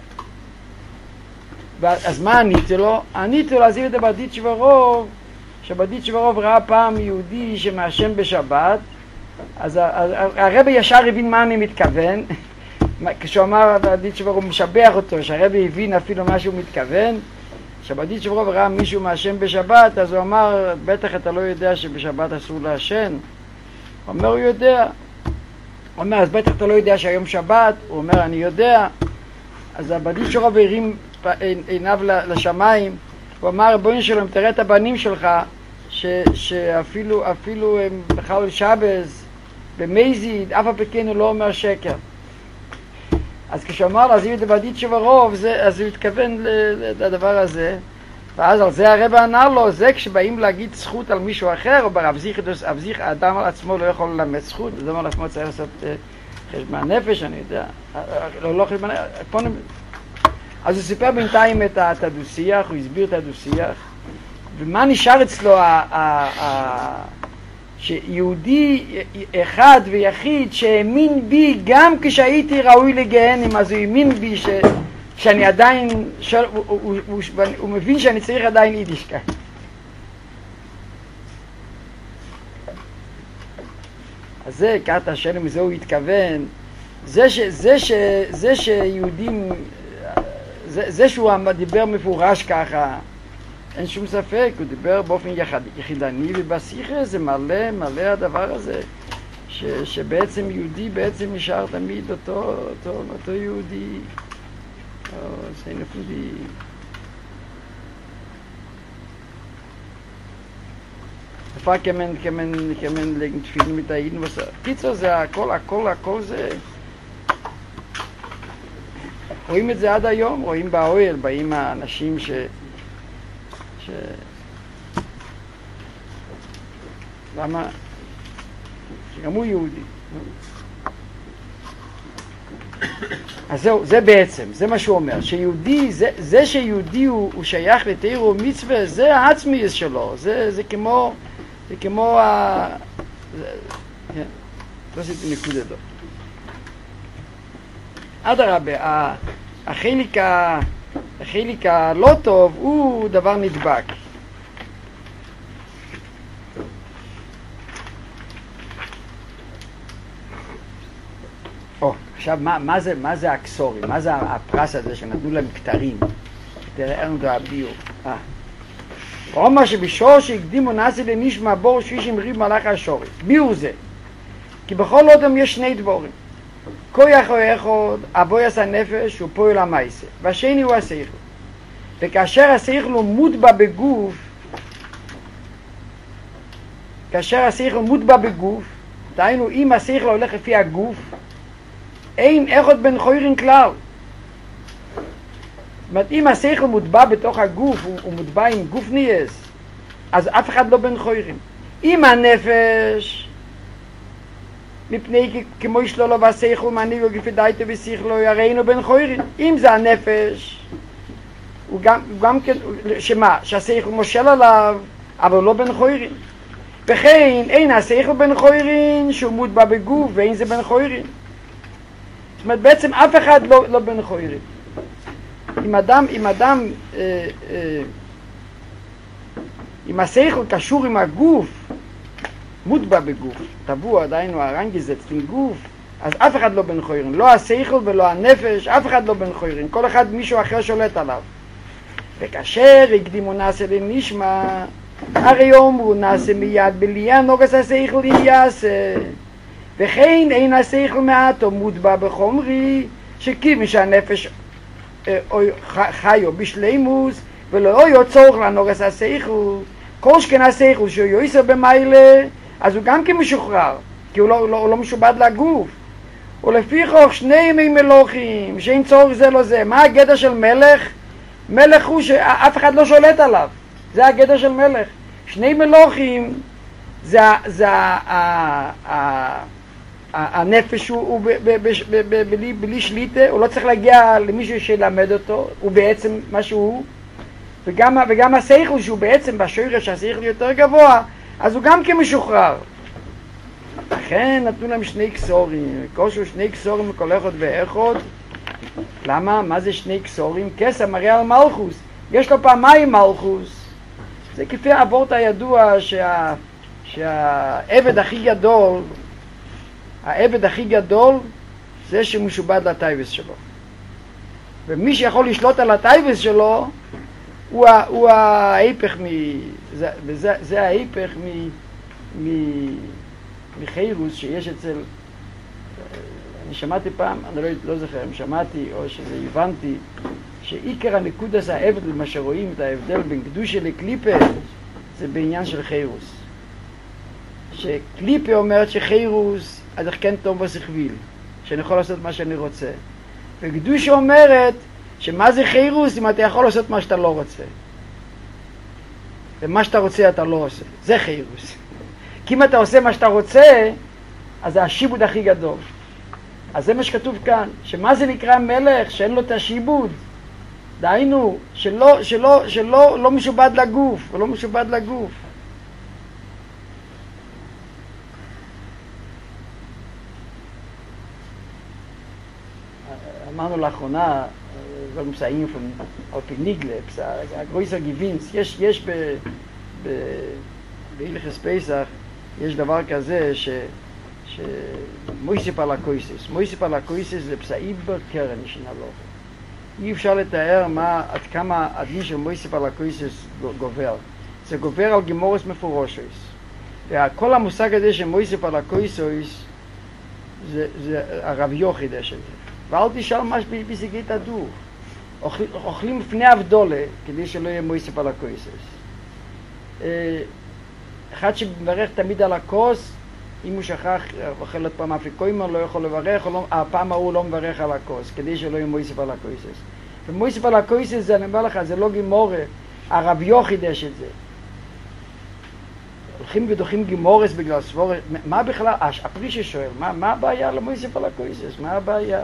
אז מה עניתי לו? עניתי לו להזיב את הברדית שברוב, שברדית שברוב ראה פעם יהודי שמאשם בשבת, אז הרבה ישר הבין מה אני מתכוון, כשהוא אמר ברדית שברוב משבח אותו, שהרבה הבין אפילו מה שהוא מתכוון, שברדית שברוב ראה מישהו מאשם בשבת, אז הוא אמר, בטח אתה לא יודע שבשבת אסור לעשן. הוא אומר, הוא יודע. הוא אומר, אז בטח אתה לא יודע שהיום שבת. הוא אומר, אני יודע. אז הברדית שברוב הרים עיניו לשמיים, הוא אמר, רבונו שלום, תראה את הבנים שלך, שאפילו הם בחלל שבס, במזיד, אף הפקן הוא לא אומר שקר. אז כשהוא אמר להזיב את הברדית שברוב, אז הוא התכוון לדבר הזה, ואז על זה הרב ענה לו, זה כשבאים להגיד זכות על מישהו אחר, או ברב זיך, האדם על עצמו לא יכול ללמד זכות, האדם על עצמו צריך לעשות חשבון נפש, אני יודע, לא חשבון נפש, אז הוא סיפר בינתיים את הדו-שיח, הוא הסביר את הדו-שיח, ומה נשאר אצלו שיהודי אחד ויחיד שהאמין בי גם כשהייתי ראוי לגהנם, אז הוא האמין בי שאני עדיין, הוא מבין שאני צריך עדיין יידישקייט. אז זה, קראת השאלה, מזה הוא התכוון, זה שיהודים, זה שהוא דיבר מפורש ככה, אין שום ספק, הוא דיבר באופן יחידני, ובשיחה זה מלא הדבר הזה, שבעצם יהודי בעצם נשאר תמיד אותו יהודי, זה נפודי. Dafür kann man legen Tfilen mit der Iden, was Kitzer זה הכל זה. רואים את זה עד היום, רואים באוהל, באים האנשים למה? שגם הוא יהודי. אז זהו, זה בעצם, זה מה שהוא אומר, שיהודי, זה שיהודי הוא שייך לתורה ומצווה, זה העצמיות שלו, זה כמו כן, לא עשיתי נקודה דו. אדרבה, החלק הלא טוב הוא דבר נדבק. עכשיו, מה זה הקסורים? מה זה הפרס הזה שנתנו להם כתרים? תראה, אין דו הביור. אומר שבשור שהקדימו נעשה לנשמע בור שישים ריב מלאך השורי. ביור זה. כי בכל אודם יש שני דבורים. כוח או אחד, אבויס הנפש הוא פועל המייסה. והשני הוא השכל. וכאשר השכל הוא מוטבע בגוף, דהיינו, אם השכל הולך לפי הגוף, אין אחד בין חוירים כלל. זאת אומרת, אם השכל מוטבע בתוך הגוף, הוא מוטבע עם גוף נייס, אז אף אחד לא בין חוירים. אם הנפש, מפני כמו ישלולו והשכל מנהיגו גפדייתו ושכלו יראינו בין חוירים. אם זה הנפש, הוא גם כן, שמה? שהשכל מושל עליו, אבל לא בין חוירים. וכן, אין השכל בין חוירים שהוא מוטבע בגוף, ואין זה בין חוירים. זאת אומרת, בעצם אף אחד לא בין חוירים. אם השכל קשור עם הגוף, מוטבע בגוף, טבוע, עדיין הרנגיזץ עם גוף, אז אף אחד לא בין חוירים. לא השכל ולא הנפש, אף אחד לא בין חוירים. כל אחד מישהו אחר שולט עליו. וכאשר הקדימו נעשה לנשמע, הרי אומרו נעשה מיד בליה נוגס השכל יעשה. וכן אין השכל מעטו מוטבע בחומרי, שכיוון שהנפש חיו בשלימוס, ולא יהיה צורך לנוגס השכל, כל שכן השכל שהוא יויסר במיילה, אז הוא גם כמשוחרר, כי הוא לא משובד לגוף. ולפיכך שני ימי מלוכים, שאין צורך זה לא זה. מה הגדר של מלך? מלך הוא שאף אחד לא שולט עליו. זה הגדר של מלך. שני מלוכים זה הנפש הוא בלי שליטה, הוא לא צריך להגיע למישהו שילמד אותו, הוא בעצם מה שהוא, וגם השכל שהוא בעצם בשורש השכל יותר גבוה, אז הוא גם כמשוחרר. לכן נתנו להם שני קסורים, קושו שני קסורים וכל אחד ואחד. למה? מה זה שני קסורים? כסא מראה על מלכוס, יש לו פעמיים מלכוס. זה כפי העבורת הידוע שהעבד הכי גדול זה שמשובד לטייבס שלו, ומי שיכול לשלוט על הטייבס שלו הוא ההיפך זה ההיפך מחירוס שיש אצל, אני שמעתי פעם, אני לא זוכר אם שמעתי או שזה הבנתי, שעיקר הנקודס העבד למה שרואים את ההבדל בין קדושה לקליפה זה בעניין של חירוס. שקליפה אומרת שחירוס אז כן טוב בסכביל, שאני יכול לעשות מה שאני רוצה. וקדושה אומרת שמה זה חירוס אם אתה יכול לעשות מה שאתה לא רוצה. ומה שאתה רוצה אתה לא עושה. זה חירוס. כי אם אתה עושה מה שאתה רוצה, אז זה השיבוד הכי גדול. אז זה מה שכתוב כאן, שמה זה נקרא מלך שאין לו את השיבוד? דהיינו, שלא משובד לגוף, ולא משובד לגוף. למדנו לאחרונה, לא מסעים על פי ניגלפס, הגרויסר גיבינס, יש בהלכס פסח, יש דבר כזה מויסיפ על הקויסס. מויסיפ על הקויסס זה פסאי בקרן שנלוך. אי אפשר לתאר עד כמה הדין של מויסיפ על הקויסס גובר. זה גובר על גימורס מפורושס. וכל המושג הזה של מויסיפ על הקויסס זה הרב יוחי דשת. ואל תשאל מה בסיגית הדור. אוכלים לפני אבדולה כדי שלא יהיה מויסיפ על הקויסס. אחד שמברך תמיד על הכוס, אם הוא שכח, אוכל עוד פעם אפיקוימר, לא יכול לברך, הפעם ההוא לא מברך על הכוס, כדי שלא יהיה מויסיפ על הקויסס. ומויסיפ על הקויסס, זה, אני אומר לך, זה לא גימורה, הרב יוחי דש את זה. הולכים ודוחים גימורס בגלל סבורת, מה בכלל, הפרישה שואל, מה הבעיה למויסיפ על הקויסס? מה הבעיה?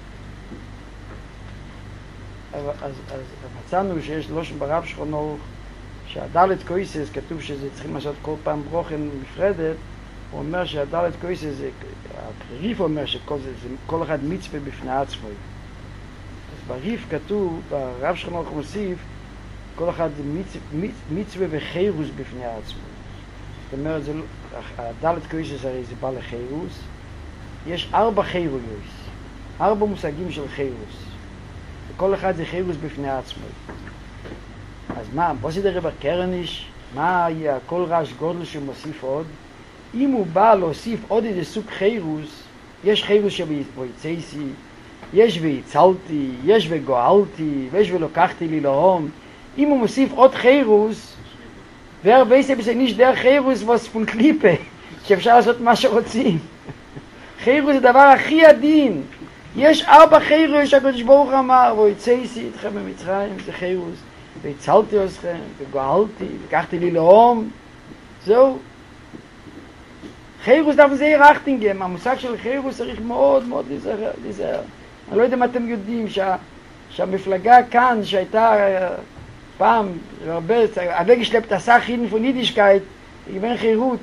אז מצאנו שיש לושן ברב שולחן ערוך, שהדלת קויסס, כתוב שזה צריכים לעשות כל פעם ברוכן נפרדת, הוא אומר שהדלת קויסס, הריף אומר שכל אחד מצווה בפני עצמו. אז בריף כתוב, ברב שולחן ערוך מוסיף, כל אחד זה מצווה וחירוס בפני עצמו. זאת אומרת, הדלת קויסס הרי זה בא לחירוס, יש 4 חירוס, 4 מושגים של חירוס. וכל אחד זה חירוס בפני עצמו. אז מה, בוא סדר בקרניש, מה יהיה כל רעש גודל שמוסיף עוד? אם הוא בא להוסיף עוד איזה סוג חירוס, יש חירוס שבויצייסי, יש והצלתי, יש וגואלתי, ויש ולוקחתי לי להום. אם הוא מוסיף עוד חירוס, והרבה זה ניש דרך חירוס וספון קליפה, שאפשר לעשות מה שרוצים. חירוס זה דבר הכי עדין. יש 4 חירוס שהקדוש ברוך אמר, ויצייסי איתכם במצרים, זה חירוס. והצלתי אתכם, וגואלתי, לקחתי לי להום. זהו. חירוס דווקא זה רחטינגם, המושג של חירוס צריך מאוד מאוד להיזהר. אני לא יודע אם אתם יודעים שהמפלגה כאן שהייתה פעם, הרבה, הווגשלפט עשה חידן פון יידישקייט, גוון חירות,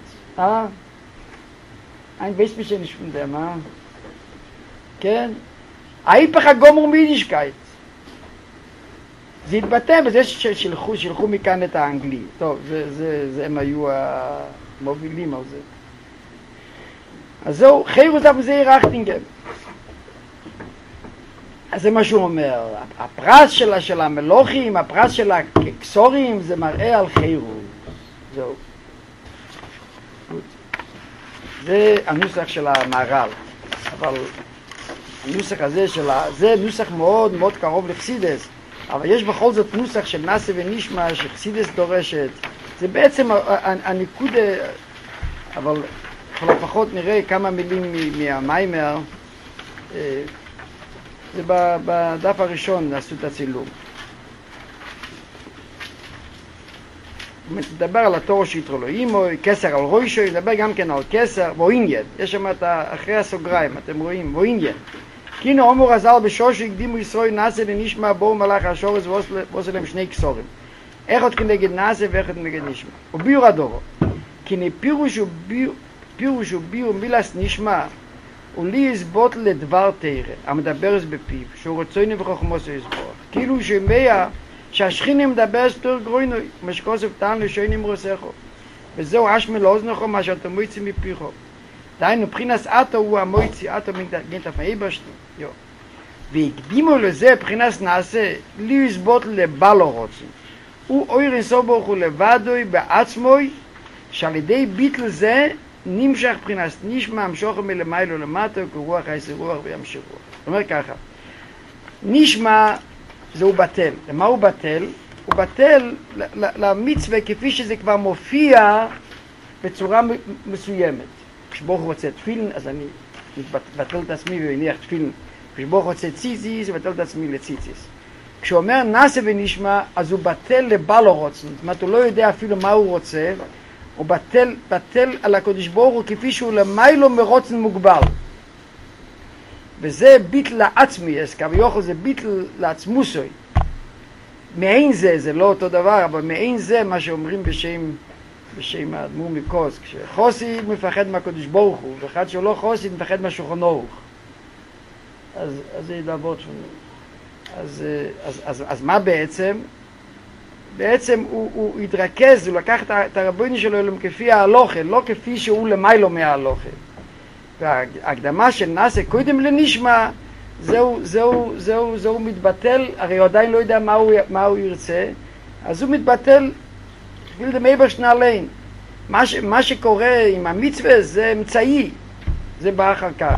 ein weiß mich nicht von dem, כן? ההיפך הגומר מיידישקייט. זה התבטא בזה ששלחו מכאן את האנגלי. טוב, הם היו המובילים על זה. אז זהו, חירוס דווקא זה רחטינגם. אז זה מה שהוא אומר, הפרס של המלוכים, הפרס של הקסורים, זה מראה על חירוס. זהו. זה הנוסח של המהר"ל, אבל הנוסח הזה זה נוסח מאוד מאוד קרוב לחסידס, אבל יש בכל זאת נוסח של נעשה ונשמע שחסידס דורשת. זה בעצם הניקוד, אבל לפחות נראה כמה מילים מהמיימר. זה בדף הראשון, עשו את הצילום. הוא מדבר על התור שיתרו לו אימו, כסר על רוישו, מדבר גם כן על כסר, ואוינגד. יש שם אחרי הסוגריים, אתם רואים, ואוינגד. כינו הומו רזל בשושו, הקדימו ישראל נעשה לנשמע, בואו מלאך השורס ועושה להם 2 קסורים. אחד כנגד נעשה ואחד כנגד נשמע. וביור הדורו. כיני פירוש וביור מילס נשמע, ולי יסבוט לדבר תירה, המדברס בפיו, שהוא רצוינו וחוכמוסו יסבורך. כאילו שמיה שהשכינה מדברס תור גרוינו, משקוסף טען לשויני מרוסכו. וזהו אשמי לאוזנכו מה שאתה מויצי מפיחו. דהיינו, בחינס אתו הוא המויצי, אתו מגנט הפעי בשנו. והקדימו לזה, בחינס נעשה, לי יסבוט לבלו רוצים. הוא אוירין סובוך הוא לבדוי בעצמוי, שעל ידי ביטל זה, נמשך בחינס נשמע, המשוכר מלמיילו למטו, כרוח היסי רוח וימשך רוח. זאת אומרת ככה, נשמע זהו בטל. למה הוא בטל? הוא בטל למצווה כפי שזה כבר מופיע בצורה מסוימת. כשברוך רוצה תפילין, אז אני מבטל את עצמי ומניח תפילין. כשברוך רוצה ציציס, מבטל את עצמי לציציס. כשהוא אומר נעשה ונשמע, אז הוא בטל לבלו רוצן. זאת אומרת, הוא לא יודע אפילו מה הוא רוצה, הוא בטל על הקדוש ברוך הוא כפי שהוא למיילו מרוצן מוגבל. וזה ביטל לעצמי, אז כביכול זה ביטל לעצמוסוי. מעין זה לא אותו דבר, אבל מעין זה מה שאומרים בשם האדמו"ר מקוז. כשחוסיד מפחד מהקדוש ברוך הוא, ואחד שלא חוסיד מפחד מהשולחן ערוך. אז זה ידעבות שלנו. אז מה בעצם? בעצם הוא התרכז, הוא לקח את הרבוני שלו כפי ההלוכה, לא כפי שהוא למיילו מההלוכה. וההקדמה של נעשה קודם לנשמע, זהו מתבטל, הרי הוא עדיין לא יודע מה הוא ירצה, אז הוא מתבטל וילדה מייברשטן עליין. מה שקורה עם המצווה זה אמצעי, זה בא אחר כך.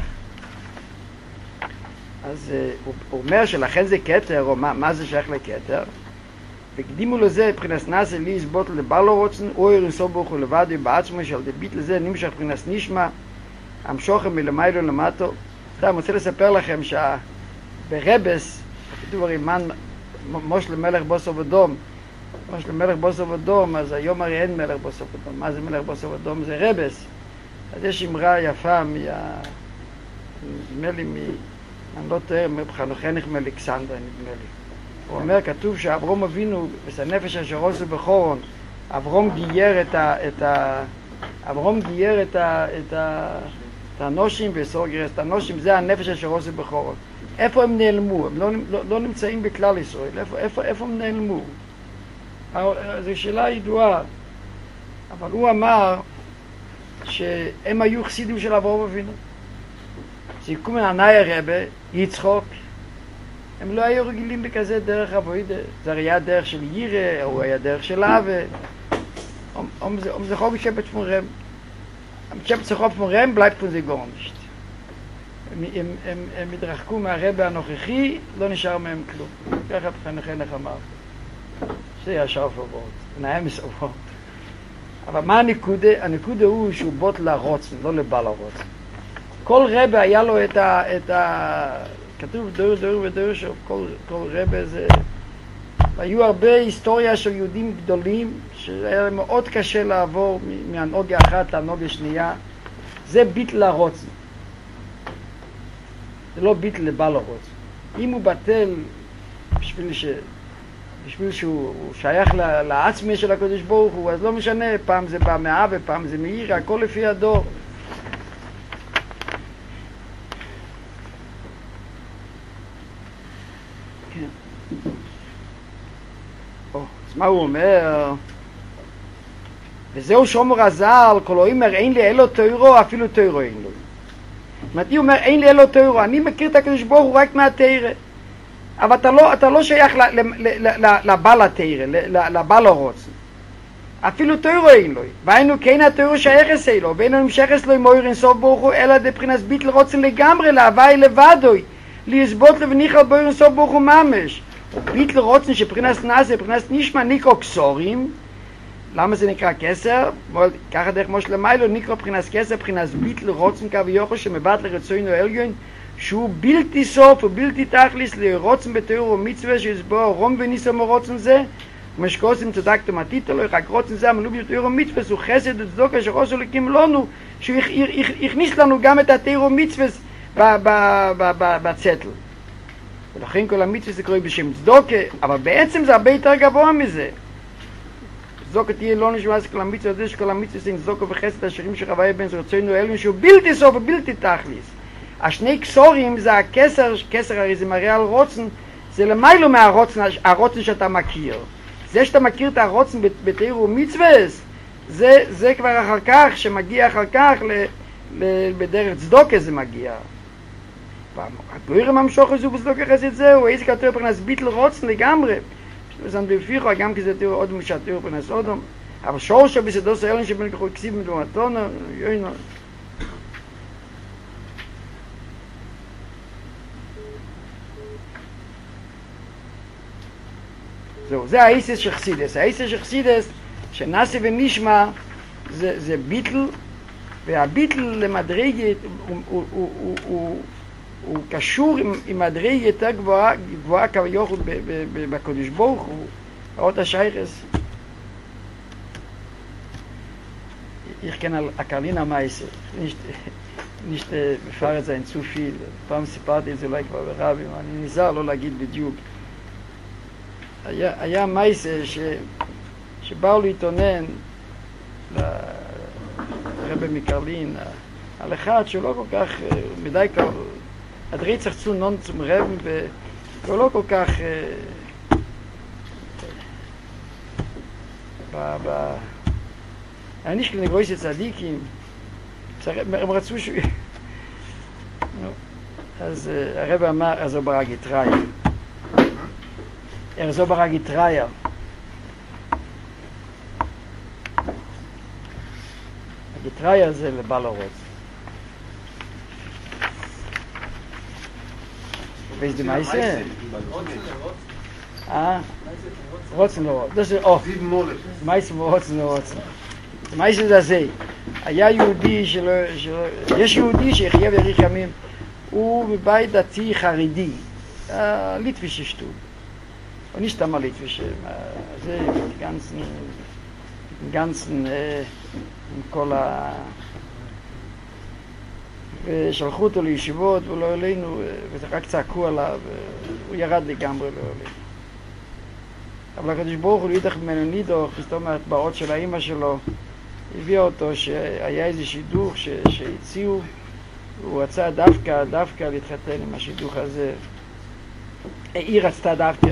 אז הוא אומר שלכן זה כתר, או מה זה שייך לכתר? וקדימו לזה, מבחינת נעשה לי יסבוט לבלו רוצן, או ירנסו ברוך הוא לבד בעצמו, שעל דבית לזה נמשך מבחינת נשמע, המשוכם מלמיילו למטו. אני רוצה לספר לכם שברבס, כתוב הרי מושל מלך בוסו ודום, מושל מלך בוסו ודום, אז היום הרי אין מלך בוסו ודום. מה זה מלך בוסו ודום? זה רבס. אז יש אמרה יפה נדמה לי אני לא טועה, מחנוכנך מאלכסנדר, נדמה לי. הוא אומר, כתוב שאברום אבינו, בסנפש אשר עושו בחורון, אברום גייר את האנושים ואסור גירס את האנושים, זה הנפש אשר עושו בחורון. איפה הם נעלמו? הם לא נמצאים בכלל ישראל. איפה הם נעלמו? זו שאלה ידועה. אבל הוא אמר שהם היו חסידים של אברום אבינו. שיקום ענאי הרבה, יצחוק, הם לא היו רגילים בכזה דרך עבודה. זה היה דרך של יירה, או היה דרך של אהבה. זה חוג שפט פמורם. שפט זה חוג פמורם, בלייב פון זה גורנישט. הם התרחקו מהרבה הנוכחי, לא נשאר מהם כלום. ככה חנך אמר. זה ישר פרבות, נאה מסעבות. אבל מה הנקודה? הנקודה הוא שהוא בוט לרוצן, לא לבעל הרוצן. כל רבה היה לו את כתוב דור ודור שכל רבה זה... היו הרבה היסטוריה של יהודים גדולים שהיה להם מאוד קשה לעבור מהנוגה אחת לנוגה שנייה. זה ביטל הרוצן. זה לא ביטל לבעל הרוצן. אם הוא בטל בשביל שהוא שייך לעצמי של הקדוש ברוך הוא, אז לא משנה, פעם זה בא מאהבה, פעם זה מאירה, הכל לפי הדור. אז מה הוא אומר? וזהו שומר הזל, כל הוא אומר, אין לי אלו תוירו, אפילו תוירו אין לו. זאת אומרת, הוא אומר, אין לי אלו תוירו, אני מכיר את הקדוש ברוך הוא רק מהתוירה. אבל אתה לא שייך לבעל התוירה, לבעל הרוצן. אפילו תוירו אין לו. והיינו, כן התוירו שייכס אלו, ואינו נמשכס לו עם אויר אינסוף ברוך הוא, אלא דבחינס ביטל רוצן לגמרי, להווי לבדוי, להסבות לבניחל באויר אינסוף ברוך הוא ממש. ביטל רוצן שבחינס נעשה, בבחינס נשמע נקרא קסורים. למה זה נקרא כסר? ככה דרך מושל למיילו נקרא בבחינס כסר, בבחינס ביטל רוצן קו יוחו שמבט לרצוינו אלגיון, שהוא בלתי סוף ובלתי תכליס לרוצן בתיאור ומצווה שיסבור רום וניסו מרוצן זה, ומשקוסים צדקתם עתיתו לו, רק רוצן זה המלוא בתיאור ומצווה, הוא חסד וצדוק אשר עושו לקים לנו, שהוא הכניס לנו גם את התיאור ומצווה בצטל. ולכן כל המצווה זה קורא בשם צדוקה, אבל בעצם זה הרבה יותר גבוה מזה. צדוקה תהיה לא נשמע זה כל המצווה, זה שכל המצווה זה צדוקה וחסד השירים שחוויה בין רצוינו אלו שהוא בלתי סוף ובלתי תכליס. השני קסורים זה הכסר, כסר הרי זה מראה על רוצן, זה למיילו מהרוצן שאתה מכיר. זה שאתה מכיר את הרוצן בתיאור ומצווה, זה כבר אחר כך, שמגיע אחר כך בדרך צדוקה זה מגיע. הגוירם המשוך הזו בצדוקה חסד זהו, איזה כתוב פרנס ביטל רוצן לגמרי. זה בפיחו, גם כי זה תיאור עוד משתיאור פרנס אודום. אבל שורשו בסדוס האלן שבין כחו כסיב מדומתון, יוינו. זהו, זה האיסס של חסידס. האיסס של חסידס, שנעשה ונשמע, זה ביטל, והביטל למדרגת, הוא קשור עם מדרגה יותר גבוהה כביכול בקדוש ברוך הוא, אות השייכס. Ich kenne Karlina Meisse, nicht befahrt sein zu viel. פעם סיפרתי את זה אולי כבר ברבים, אני נזהר לא להגיד בדיוק. היה מייסה שבאו להתעונן לרבי מקרלין על אחד שהוא לא כל כך מדי dreht sich zu nun zum Reben, והוא לא כל כך... אני nicht keine große צדיקים, הם רצו שהוא... אז הרב אמר, אז הוא ברג יתראיה. זו ברג יתראיה. הגיטראיה זה לבעל הרוץ. weißt du meise? רוצן לא רוצן. das ist oh. meise רוצן לא רוצן. meise זה זה. היה יהודי יש יהודי שיחיה ויאריך ימים. הוא מבית דתי חרדי. ליטוויש שטוב. und nicht einmal litwische. זה ganzen עם כל ושלחו אותו לישיבות, והוא לא אלינו, ורק צעקו עליו, הוא ירד לגמרי לא אלינו. אבל הקדוש ברוך הוא לידך ממנו נידוך, זאת אומרת, באות של האמא שלו, הביא אותו שהיה איזה שידוך שהציעו, הוא רצה דווקא להתחתן עם השידוך הזה. היא רצתה דווקא,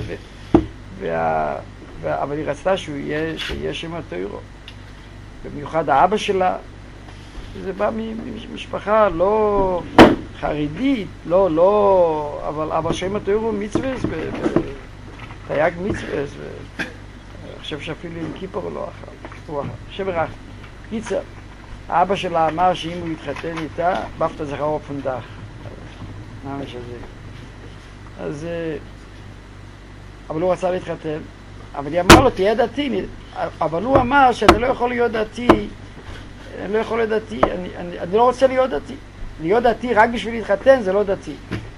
אבל היא רצתה שיהיה שם התוירו. במיוחד האבא שלה, זה בא ממשפחה לא חרדית, לא, אבל שם התוירו מצווס, תייג מצווס, אני חושב שאפילו עם כיפור הוא לא אכל, שברח. קיצר, האבא שלה אמר שאם הוא יתחתן איתה, בפת זכר אופן דח. ממש הזה. אז, אבל הוא רצה להתחתן, אבל היא אמרה לו, תהיה דתי, אבל הוא אמר שאני לא יכול להיות דתי, אני לא רוצה להיות דתי. להיות דתי רק בשביל להתחתן זה לא דתי.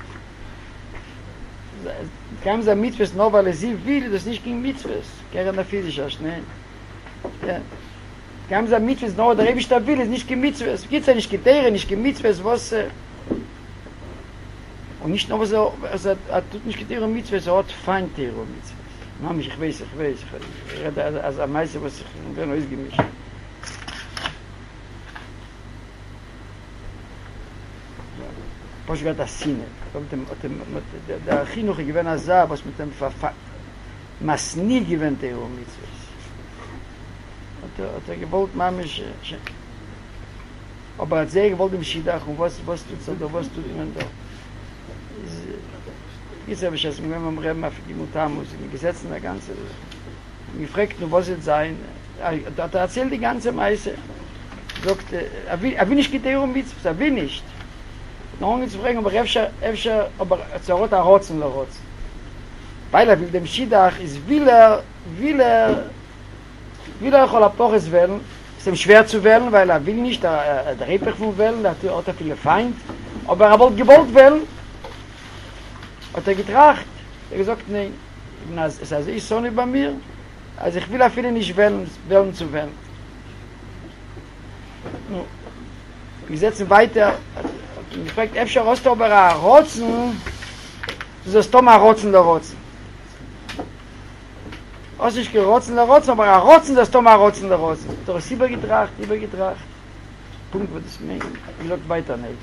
גם זה מצווס נובה לזיו וילי, זה nicht kein מצווס. קרן הפיזישה, שניהם. גם זה מצווס נובה דרי בשתבילי, זה nicht kein מצווס. קיצר, nicht kein Teire, nicht kein מצווס, was... Und nicht nur so, also tut nicht Teire und Mitzvah, so hat fein Teire und Mitzvah. Mama, ich weiß. Ich rede also am meisten, was ich noch ausgemischt. פה שגעת הסינר, der חינוך גוון עזה, was mit dem מסניג גוון תיאור מצווס. אתה gewollt ממש, aber sehr gewollt im Schiedach, und was tut man da? Jetzt habe ich das mit meinem Reben auf die Mutamus, in den Gesetzen der ganze, ich fragte nur, was es sein, da erzählt die ganze Meise, sagt, will nicht Geteiro Mitzvahs, will nicht. Noch zu fragen, aber אפשר, aber צורות הרוצן לא רוצן. weil will dem Schiedach ist, will יכול הפורס wählen, ist ihm schwer zu wählen, weil will nicht der Repech von wählen, der hat auch viele Feind, aber wollte gewollt wählen, hat getracht, gesagt, nein, es ist so nicht bei mir, also ich will viele nicht wählen zu wählen. Wir setzen weiter, ich frage, אפשר רוסט aber הרוצן, זה סתום הרוצן לרוצן. אז ich gerotzen לרוצן, aber הרוצן זה סתום הרוצן לרוצן. doch ist übergetracht. Punkt wird es meinen. Ich log weiter nicht.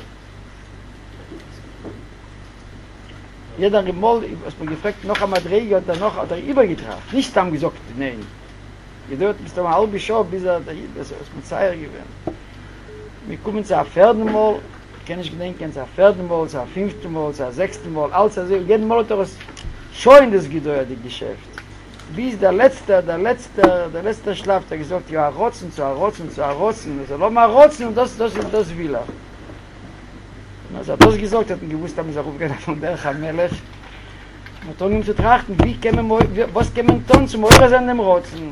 Jeder Remol, was man gefragt, noch einmal Dreh und dann noch hat übergetracht. Nicht dann gesagt, nein. Ihr dort bis zum halbe Show, bis das mit Zeier gewesen. Wir kommen zu einem vierten Mal, kann ich gedenken, zu einem vierten Mal, zu einem fünften Mal, zu einem sechsten Mal, alles, also jeden Mal hat schon das gedauert, das Geschäft. Bis der letzte Schlaf, der gesagt, ja, rotzen, also lass mal rotzen und das will er. Als er das gesagt hat, gewusst haben, dass er von der Melech, man hat ihm zu trachten, was können wir tun zum Eures an dem Rotzen?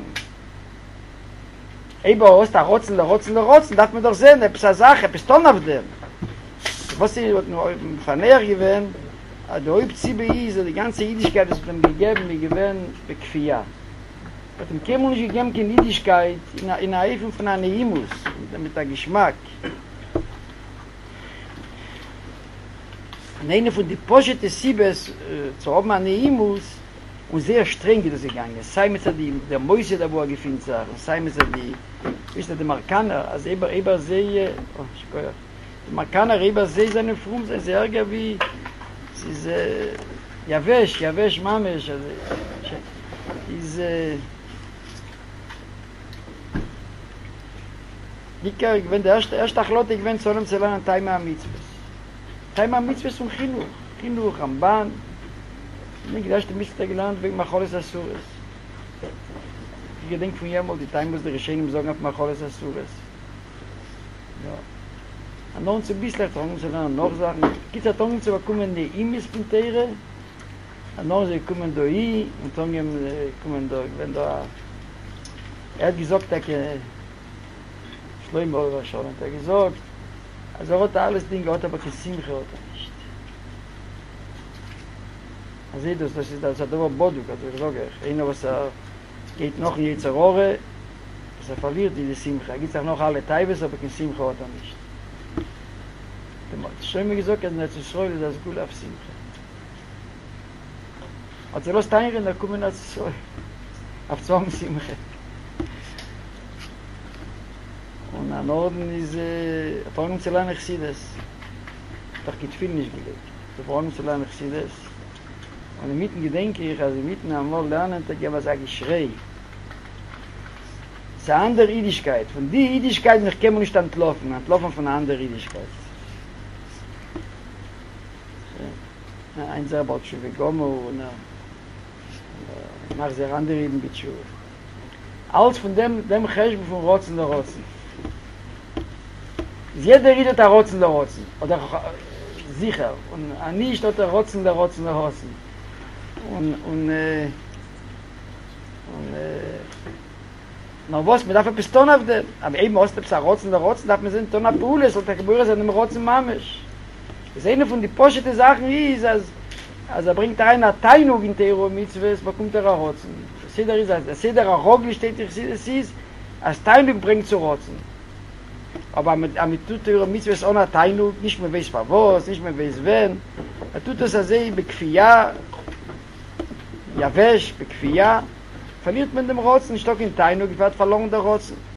Eber aus der Rotzen, darf man doch sehen, etwas Sache, etwas tun auf dem. Was sie nur vernäher gewesen, der Oibzibe ist, die ganze Jüdischkeit ist dem gegeben, wie gewesen, bekfia. Mit dem Kämmen nicht gegeben, keine Jüdischkeit, in der Eifung von einer Imus, mit der Geschmack. Und eine von den Poschete Sibes zu haben eine Imus, und sehr streng ist es gegangen. Sei mit der Mäuse, da wo gefunden hat, sei mit die, wisst ihr, die Markaner, also Eber sehe, Man kann rüber sehen, seine Frum, sein sehr ärger wie, es ist, Yavesh, Mamesh, also, ist, ich bin der erste Achlot, ich bin zu einem Zelan Taima Mitzvahs. Taima Mitzvahs und Chinuch, Ramban. Ich denke, die Mitzvah gelernt wegen Macholes Asures. Ich gedenke von jemals, die Taima muss der Reschenim sagen auf Macholes Asures. Ja. Und noch ein bisschen Tongen zu lernen, noch Sachen. Gibt es Tongen zu bekommen, die Imis von Teire. Und noch sie kommen da hin, und Tongen kommen da, wenn da... hat gesagt, dass Schleim war schon, und hat gesagt, also hat alles Dinge, hat aber kein Simche, hat nicht. Also das ist das aber Boduk, also ich sage, einer was geht noch in Jezerore, was verliert die Simche. Gibt auch noch alle Teibes, aber kein Simche hat nicht. Schon mir gesagt, dass nicht zu Israel das gut auf Simche. Also los Teilen, da kommen als auf Zwang Simche. Und am Norden ist Erfahrung zu lernen, ich sehe das. Doch geht viel nicht gelegt. Erfahrung zu lernen, ich sehe das. Und mitten gedenke ich, also mitten am Morgen lernen, da gibt es ein Geschrei. Es ist eine andere Jüdischkeit. Von die Jüdischkeit, ich kann nicht entlaufen von einer anderen Jüdischkeit. Ein sehr bald schon gekommen und nach sehr anderen Jüden mit Schuhe. Alles von dem Cheshbon von Rotzen der Rotzen. Jeder redet der Rotzen der Rotzen. Oder sicher. Und nicht der Rotzen der Rotzen der Rotzen. Na was, man darf ein Piston auf dem. Aber eben, aus dem Rotzen der Rotzen, darf man sind Ton auf Ules, und der Geburt ist an dem Rotzen Mamisch. Das eine von den poscheten Sachen ist, als bringt einer Teinung in Teiro Mitzvahs, bekommt Rotzen. Seder ist, als Seder Rogli steht, es ist, als Teinung bringt zu Rotzen. Aber mit tut Teiro Mitzvahs ohne Teinung, nicht mehr weiß was, nicht mehr weiß wen. Tut das also Bekfia, Yavesh, Bekfia, verliert man dem Rotzen, Stock in Teinung, wird verloren der Rotzen.